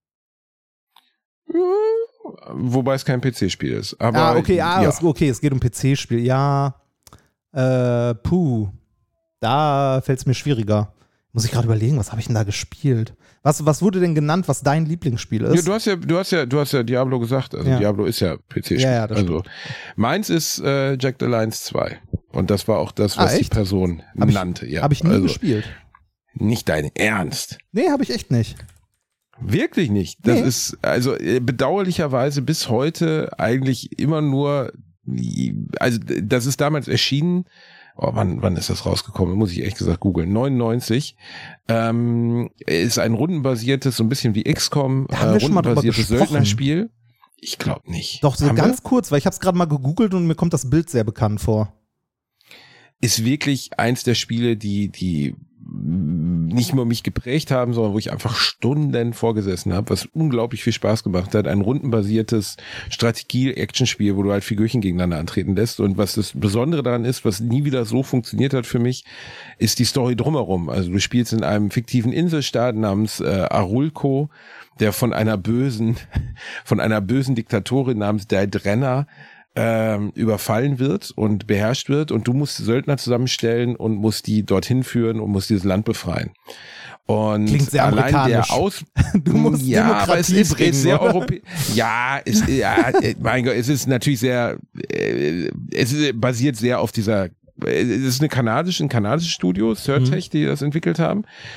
Wobei es kein PC-Spiel ist. Aber, es geht um PC-Spiel. Ja, da fällt es mir schwieriger. Muss ich gerade überlegen, was habe ich denn da gespielt? Was wurde denn genannt, was dein Lieblingsspiel ist? Ja, du hast ja Diablo gesagt. Also Diablo ist ja PC-Spiel. Ja, das stimmt. Meins ist Jack the Lions 2. Und das war auch das, was die Person nannte. Habe ich nie gespielt. Nicht dein Ernst? Nee, habe ich echt nicht. Wirklich nicht. Das ist also bedauerlicherweise bis heute eigentlich immer nur, also das ist damals erschienen, wann ist das rausgekommen? Muss ich ehrlich gesagt googeln. 99. Ist ein rundenbasiertes, so ein bisschen wie XCOM, rundenbasiertes Söldnerspiel. Ich glaube nicht. Doch, so ganz kurz, weil ich habe es gerade mal gegoogelt und mir kommt das Bild sehr bekannt vor. Ist wirklich eins der Spiele, die nicht nur mich geprägt haben, sondern wo ich einfach Stunden vorgesessen habe, was unglaublich viel Spaß gemacht hat. Ein rundenbasiertes Strategie-Action-Spiel, wo du halt Figürchen gegeneinander antreten lässt. Und was das Besondere daran ist, was nie wieder so funktioniert hat für mich, ist die Story drumherum. Also du spielst in einem fiktiven Inselstaat namens Arulco, der von einer bösen Diktatorin namens Daedrenna überfallen wird und beherrscht wird und du musst Söldner zusammenstellen und musst die dorthin führen und musst dieses Land befreien. Und klingt sehr amerikanisch. Du musst aber es ist sehr europäisch. Mein Gott, es ist natürlich sehr, basiert sehr auf dieser, es ist ein kanadisches Studio, Surtech, die das entwickelt haben.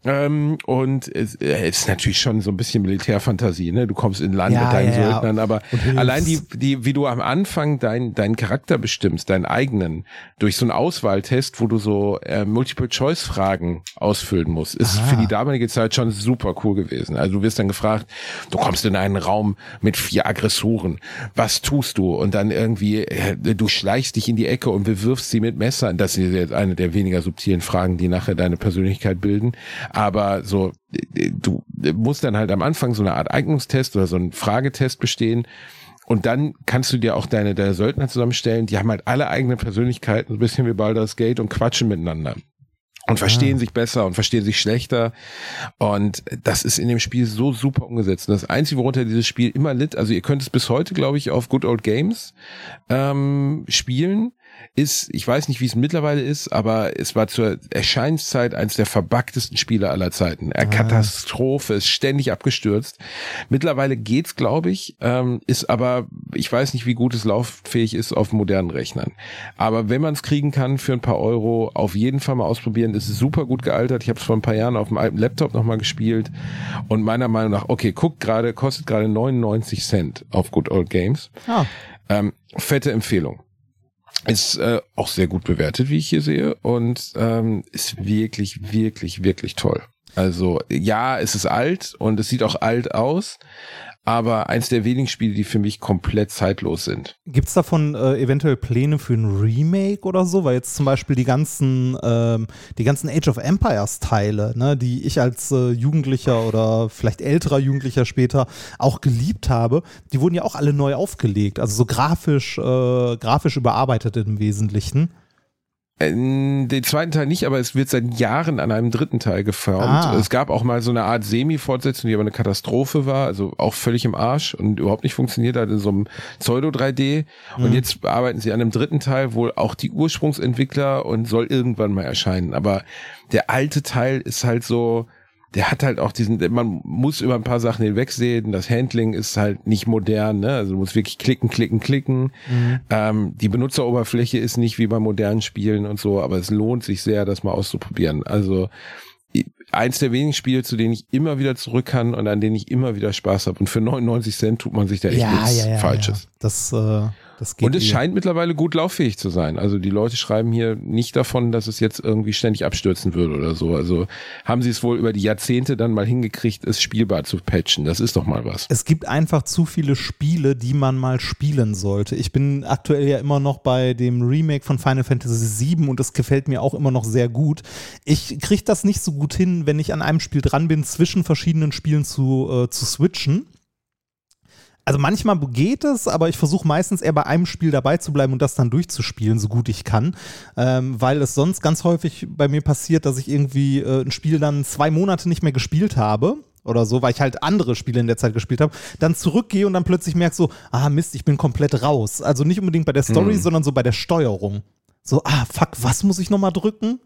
Und es ist natürlich schon so ein bisschen Militärfantasie, ne? Du kommst in Land mit deinen Söldnern, aber allein wie du am Anfang deinen Charakter bestimmst, deinen eigenen, durch so einen Auswahltest, wo du so Multiple-Choice-Fragen ausfüllen musst, ist für die damalige Zeit schon super cool gewesen. Also du wirst dann gefragt, du kommst in einen Raum mit 4 Aggressoren, was tust du? Und dann irgendwie, du schleichst dich in die Ecke und bewirfst sie mit Messern. Das ist jetzt eine der weniger subtilen Fragen, die nachher deine Persönlichkeit bilden. Aber so, du musst dann halt am Anfang so eine Art Eignungstest oder so einen Fragetest bestehen und dann kannst du dir auch deine Söldner zusammenstellen. Die haben halt alle eigene Persönlichkeiten, so ein bisschen wie Baldur's Gate und quatschen miteinander. Und verstehen sich besser und verstehen sich schlechter. Und das ist in dem Spiel so super umgesetzt. Und das Einzige, worunter dieses Spiel immer litt, also ihr könnt es bis heute, glaube ich, auf Good Old Games spielen, ist, ich weiß nicht, wie es mittlerweile ist, aber es war zur Erscheinungszeit eines der verbuggtesten Spiele aller Zeiten. Katastrophe, ist ständig abgestürzt. Mittlerweile geht's, glaube ich, ist aber, ich weiß nicht, wie gut es lauffähig ist auf modernen Rechnern. Aber wenn man es kriegen kann für ein paar Euro, auf jeden Fall mal ausprobieren. Es ist super gut gealtert. Ich habe es vor ein paar Jahren auf dem alten Laptop nochmal gespielt und meiner Meinung nach, okay, kostet gerade 99 Cent auf Good Old Games. Fette Empfehlung. Ist auch sehr gut bewertet, wie ich hier sehe, und ist wirklich, wirklich, wirklich toll. Also ja, es ist alt und es sieht auch alt aus, aber eins der wenigen Spiele, die für mich komplett zeitlos sind. Gibt es davon eventuell Pläne für ein Remake oder so? Weil jetzt zum Beispiel die ganzen Age of Empires Teile, ne, die ich als Jugendlicher oder vielleicht älterer Jugendlicher später auch geliebt habe, die wurden ja auch alle neu aufgelegt, also so grafisch überarbeitet im Wesentlichen. Den zweiten Teil nicht, aber es wird seit Jahren an einem dritten Teil geformt. Es gab auch mal so eine Art Semi-Fortsetzung, die aber eine Katastrophe war, also auch völlig im Arsch und überhaupt nicht funktioniert hat in so einem Pseudo-3D. Und jetzt arbeiten sie an einem dritten Teil, wohl auch die Ursprungsentwickler, und soll irgendwann mal erscheinen. Aber der alte Teil ist halt so, der hat halt auch man muss über ein paar Sachen hinwegsehen, das Handling ist halt nicht modern, ne? Also du musst wirklich klicken. Die Benutzeroberfläche ist nicht wie bei modernen Spielen und so, aber es lohnt sich sehr, das mal auszuprobieren. Also eins der wenigen Spiele, zu denen ich immer wieder zurück kann und an denen ich immer wieder Spaß habe. Und für 99 Cent tut man sich da echt nichts Falsches. Ja. Das geht. Und es scheint mittlerweile gut lauffähig zu sein. Also die Leute schreiben hier nicht davon, dass es jetzt irgendwie ständig abstürzen würde oder so. Also haben sie es wohl über die Jahrzehnte dann mal hingekriegt, es spielbar zu patchen. Das ist doch mal was. Es gibt einfach zu viele Spiele, die man mal spielen sollte. Ich bin aktuell ja immer noch bei dem Remake von Final Fantasy VII und es gefällt mir auch immer noch sehr gut. Ich kriege das nicht so gut hin, wenn ich an einem Spiel dran bin, zwischen verschiedenen Spielen zu switchen. Also manchmal geht es, aber ich versuche meistens eher bei einem Spiel dabei zu bleiben und das dann durchzuspielen, so gut ich kann, weil es sonst ganz häufig bei mir passiert, dass ich irgendwie ein Spiel dann 2 Monate nicht mehr gespielt habe oder so, weil ich halt andere Spiele in der Zeit gespielt habe, dann zurückgehe und dann plötzlich merke so, Mist, ich bin komplett raus. Also nicht unbedingt bei der Story, sondern so bei der Steuerung. So, fuck, was muss ich nochmal drücken?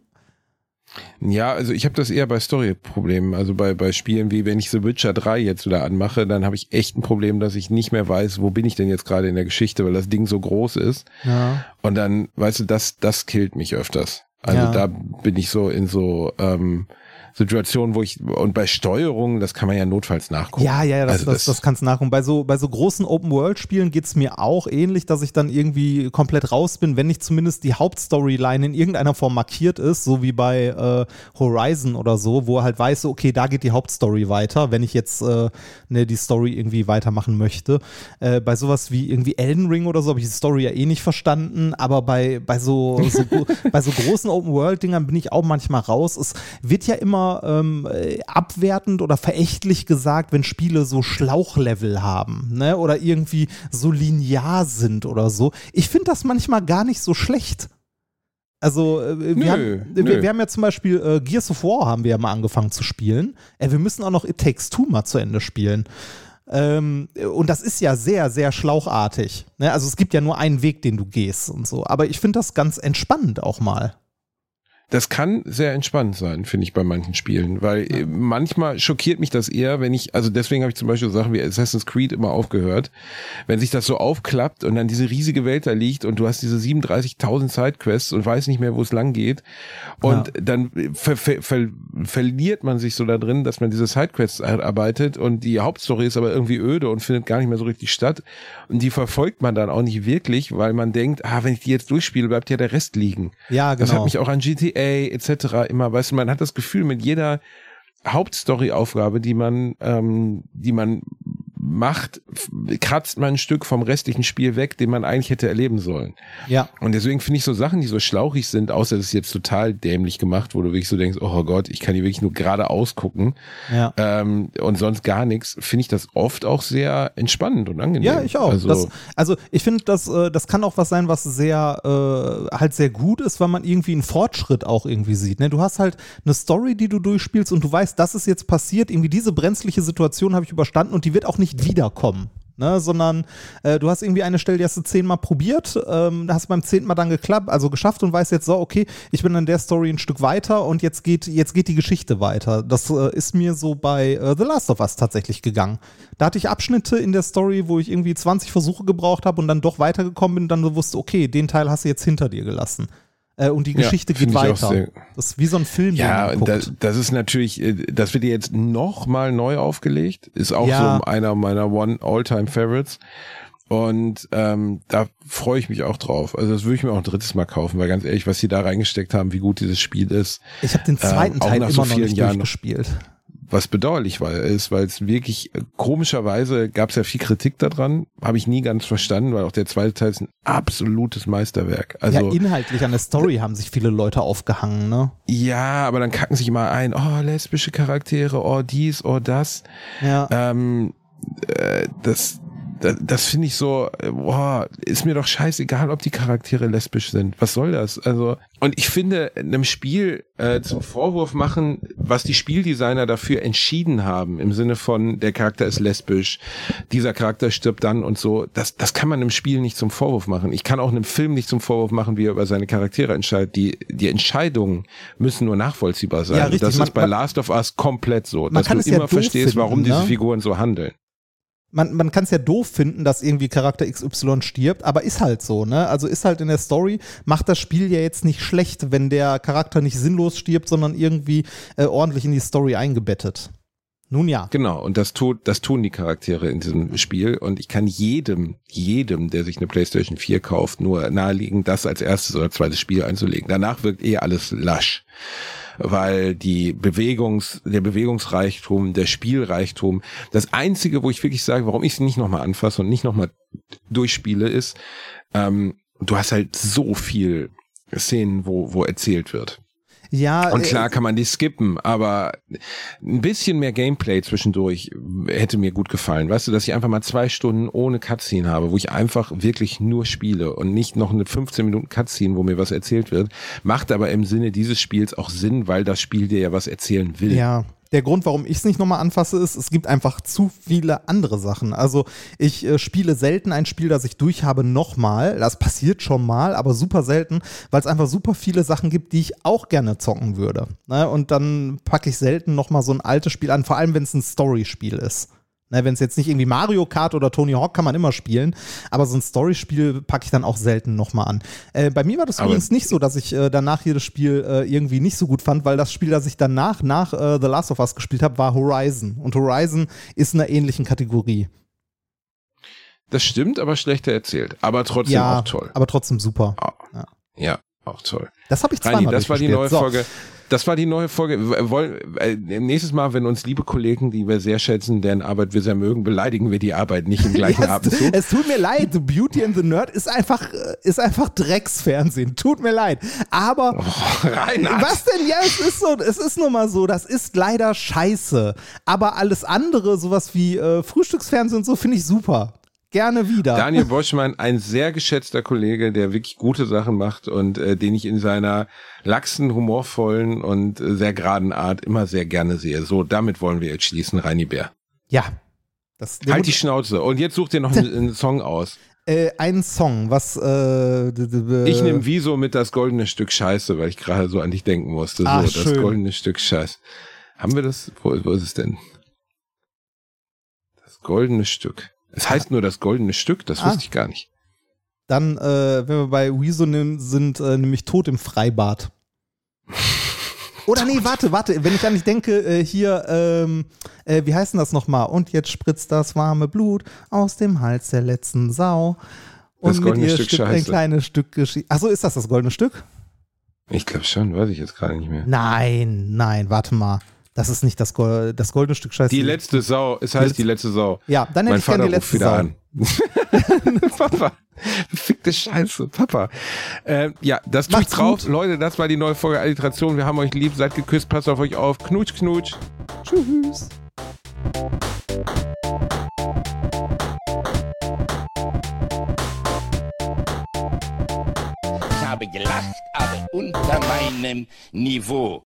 Ja, also ich habe das eher bei Story-Problemen, also bei Spielen wie, wenn ich The Witcher 3 jetzt wieder anmache, dann habe ich echt ein Problem, dass ich nicht mehr weiß, wo bin ich denn jetzt gerade in der Geschichte, weil das Ding so groß ist. Ja. Und dann, weißt du, das killt mich öfters. Also da bin ich so in so Situationen, und bei Steuerung, das kann man ja notfalls nachgucken. Ja, das kannst du nachgucken. Bei so großen Open-World-Spielen geht's mir auch ähnlich, dass ich dann irgendwie komplett raus bin, wenn nicht zumindest die Hauptstoryline in irgendeiner Form markiert ist, so wie bei Horizon oder so, wo halt weiß, okay, da geht die Hauptstory weiter, wenn ich jetzt die Story irgendwie weitermachen möchte. Bei sowas wie irgendwie Elden Ring oder so habe ich die Story ja eh nicht verstanden, aber bei so großen Open-World-Dingern bin ich auch manchmal raus. Es wird ja immer abwertend oder verächtlich gesagt, wenn Spiele so Schlauchlevel haben, ne? Oder irgendwie so linear sind oder so. Ich finde das manchmal gar nicht so schlecht. Also wir haben ja zum Beispiel Gears of War haben wir ja mal angefangen zu spielen. Wir müssen auch noch It Takes Two mal zu Ende spielen. Und das ist ja sehr, sehr schlauchartig. Ne? Also es gibt ja nur einen Weg, den du gehst und so. Aber ich finde das ganz entspannend auch mal. Das kann sehr entspannend sein, finde ich, bei manchen Spielen, weil manchmal schockiert mich das eher, wenn ich, also deswegen habe ich zum Beispiel Sachen wie Assassin's Creed immer aufgehört, wenn sich das so aufklappt und dann diese riesige Welt da liegt und du hast diese 37.000 Sidequests und weißt nicht mehr, wo es lang geht und dann verliert man sich so da drin, dass man diese Sidequests arbeitet und die Hauptstory ist aber irgendwie öde und findet gar nicht mehr so richtig statt und die verfolgt man dann auch nicht wirklich, weil man denkt, wenn ich die jetzt durchspiele, bleibt ja der Rest liegen. Ja, genau. Das hat mich auch an GTA etc. immer, weißt du, man hat das Gefühl, mit jeder Hauptstory-Aufgabe, die man macht, kratzt man ein Stück vom restlichen Spiel weg, den man eigentlich hätte erleben sollen. Ja. Und deswegen finde ich so Sachen, die so schlauchig sind, außer das ist jetzt total dämlich gemacht, wo du wirklich so denkst, oh Gott, ich kann hier wirklich nur geradeaus gucken und sonst gar nichts, finde ich das oft auch sehr entspannend und angenehm. Ja, ich auch. Also ich finde, das kann auch was sein, was sehr halt sehr gut ist, weil man irgendwie einen Fortschritt auch irgendwie sieht. Ne? Du hast halt eine Story, die du durchspielst und du weißt, das ist jetzt passiert, irgendwie diese brenzliche Situation habe ich überstanden und die wird auch nicht wiederkommen, ne? Sondern du hast irgendwie eine Stelle, die hast du 10-mal probiert, hast beim 10. Mal dann geschafft und weißt jetzt so, okay, ich bin an der Story ein Stück weiter und jetzt geht die Geschichte weiter. Das ist mir so bei The Last of Us tatsächlich gegangen. Da hatte ich Abschnitte in der Story, wo ich irgendwie 20 Versuche gebraucht habe und dann doch weitergekommen bin und dann so wusste, okay, den Teil hast du jetzt hinter dir gelassen. Und die Geschichte geht weiter. Das ist wie so ein Film. Ja, das ist natürlich, das wird jetzt nochmal neu aufgelegt. Ist auch so einer meiner All-Time-Favorites. Und da freue ich mich auch drauf. Also das würde ich mir auch ein drittes Mal kaufen, weil ganz ehrlich, was sie da reingesteckt haben, wie gut dieses Spiel ist. Ich habe den zweiten Teil immer noch nicht durchgespielt. Was bedauerlich ist, weil es wirklich, komischerweise gab es ja viel Kritik daran, habe ich nie ganz verstanden, weil auch der zweite Teil ist ein absolutes Meisterwerk. Also, ja, inhaltlich an der Story haben sich viele Leute aufgehangen, ne? Ja, aber dann kacken sich immer ein, lesbische Charaktere, dies, das. Ja. Das finde ich so, ist mir doch scheißegal, ob die Charaktere lesbisch sind. Was soll das? Also, und ich finde, einem Spiel zum Vorwurf machen, was die Spieldesigner dafür entschieden haben, im Sinne von, der Charakter ist lesbisch, dieser Charakter stirbt dann und so, das kann man einem Spiel nicht zum Vorwurf machen. Ich kann auch einem Film nicht zum Vorwurf machen, wie er über seine Charaktere entscheidet. Die Entscheidungen müssen nur nachvollziehbar sein. Ja, richtig. Das ist bei Last of Us komplett so, dass du immer verstehst, warum diese Figuren so handeln. Man kann es ja doof finden, dass irgendwie Charakter XY stirbt, aber ist halt so, ne? Also ist halt in der Story, macht das Spiel ja jetzt nicht schlecht, wenn der Charakter nicht sinnlos stirbt, sondern irgendwie ordentlich in die Story eingebettet. Nun ja. Genau, und das tun die Charaktere in diesem Spiel und ich kann jedem, der sich eine PlayStation 4 kauft, nur nahelegen, das als erstes oder zweites Spiel einzulegen. Danach wirkt alles lasch. Weil der Bewegungsreichtum, der Spielreichtum, das Einzige, wo ich wirklich sage, warum ich es nicht nochmal anfasse und nicht nochmal durchspiele, ist, du hast halt so viel Szenen, wo erzählt wird. Ja, und klar kann man die skippen, aber ein bisschen mehr Gameplay zwischendurch hätte mir gut gefallen. Weißt du, dass ich einfach mal 2 Stunden ohne Cutscene habe, wo ich einfach wirklich nur spiele und nicht noch eine 15 Minuten Cutscene, wo mir was erzählt wird, macht aber im Sinne dieses Spiels auch Sinn, weil das Spiel dir ja was erzählen will. Ja. Der Grund, warum ich es nicht nochmal anfasse, ist, es gibt einfach zu viele andere Sachen. Also ich spiele selten ein Spiel, das ich durch habe, nochmal. Das passiert schon mal, aber super selten, weil es einfach super viele Sachen gibt, die ich auch gerne zocken würde. Ne? Und dann packe ich selten nochmal so ein altes Spiel an, vor allem wenn es ein Story-Spiel ist. Ne, wenn es jetzt nicht irgendwie Mario Kart oder Tony Hawk kann man immer spielen, aber so ein Story-Spiel packe ich dann auch selten nochmal an. Bei mir war das übrigens nicht so, dass ich danach jedes Spiel irgendwie nicht so gut fand, weil das Spiel, das ich danach nach The Last of Us gespielt habe, war Horizon. Und Horizon ist in einer ähnlichen Kategorie. Das stimmt, aber schlechter erzählt. Aber trotzdem auch toll. Aber trotzdem super. Oh. Ja, auch toll. Das habe ich zweimal das war die neue Folge. Das war die neue Folge. Nächstes Mal, wenn uns liebe Kollegen, die wir sehr schätzen, deren Arbeit wir sehr mögen, beleidigen wir die Arbeit nicht im gleichen Atemzug. Es tut mir leid, The Beauty and the Nerd ist einfach Drecksfernsehen. Tut mir leid. Aber was denn? Ja, es ist nun mal so, das ist leider scheiße. Aber alles andere, sowas wie Frühstücksfernsehen und so, finde ich super. Gerne wieder. Daniel Boschmann, ein sehr geschätzter Kollege, der wirklich gute Sachen macht und den ich in seiner laxen, humorvollen und sehr geraden Art immer sehr gerne sehe. So, damit wollen wir jetzt schließen, Reini Bär. Ja. Halt die Schnauze. Und jetzt such dir noch einen Song aus. einen Song, was ich nehme Wieso mit das goldene Stück Scheiße, weil ich gerade so an dich denken musste. So, das schön. Goldene Stück Scheiße. Haben wir das? Wo ist es denn? Das goldene Stück. Es heißt nur das goldene Stück, das wusste ich gar nicht. Dann, wenn wir bei Wieso sind, nämlich Tod im Freibad. Oder nee, warte, wenn ich an dich denke, hier, wie heißt denn das nochmal? Und jetzt spritzt das warme Blut aus dem Hals der letzten Sau. Und das mit ihr Stück stirbt ein kleines Stück Geschichte. Achso, ist das goldene Stück? Ich glaube schon, weiß ich jetzt gerade nicht mehr. Nein, warte mal. Das ist nicht das goldene Stück Scheiße. Die letzte Sau, es heißt die letzte Sau. Ja, dann hätte ich gerne die letzte Sau. An. Papa, fickte Scheiße, Papa. Ja, das tue ich drauf. Gut. Leute, das war die neue Folge Alliteration. Wir haben euch lieb, seid geküsst, passt auf euch auf. Knutsch, knutsch. Tschüss. Ich habe gelacht, aber unter meinem Niveau.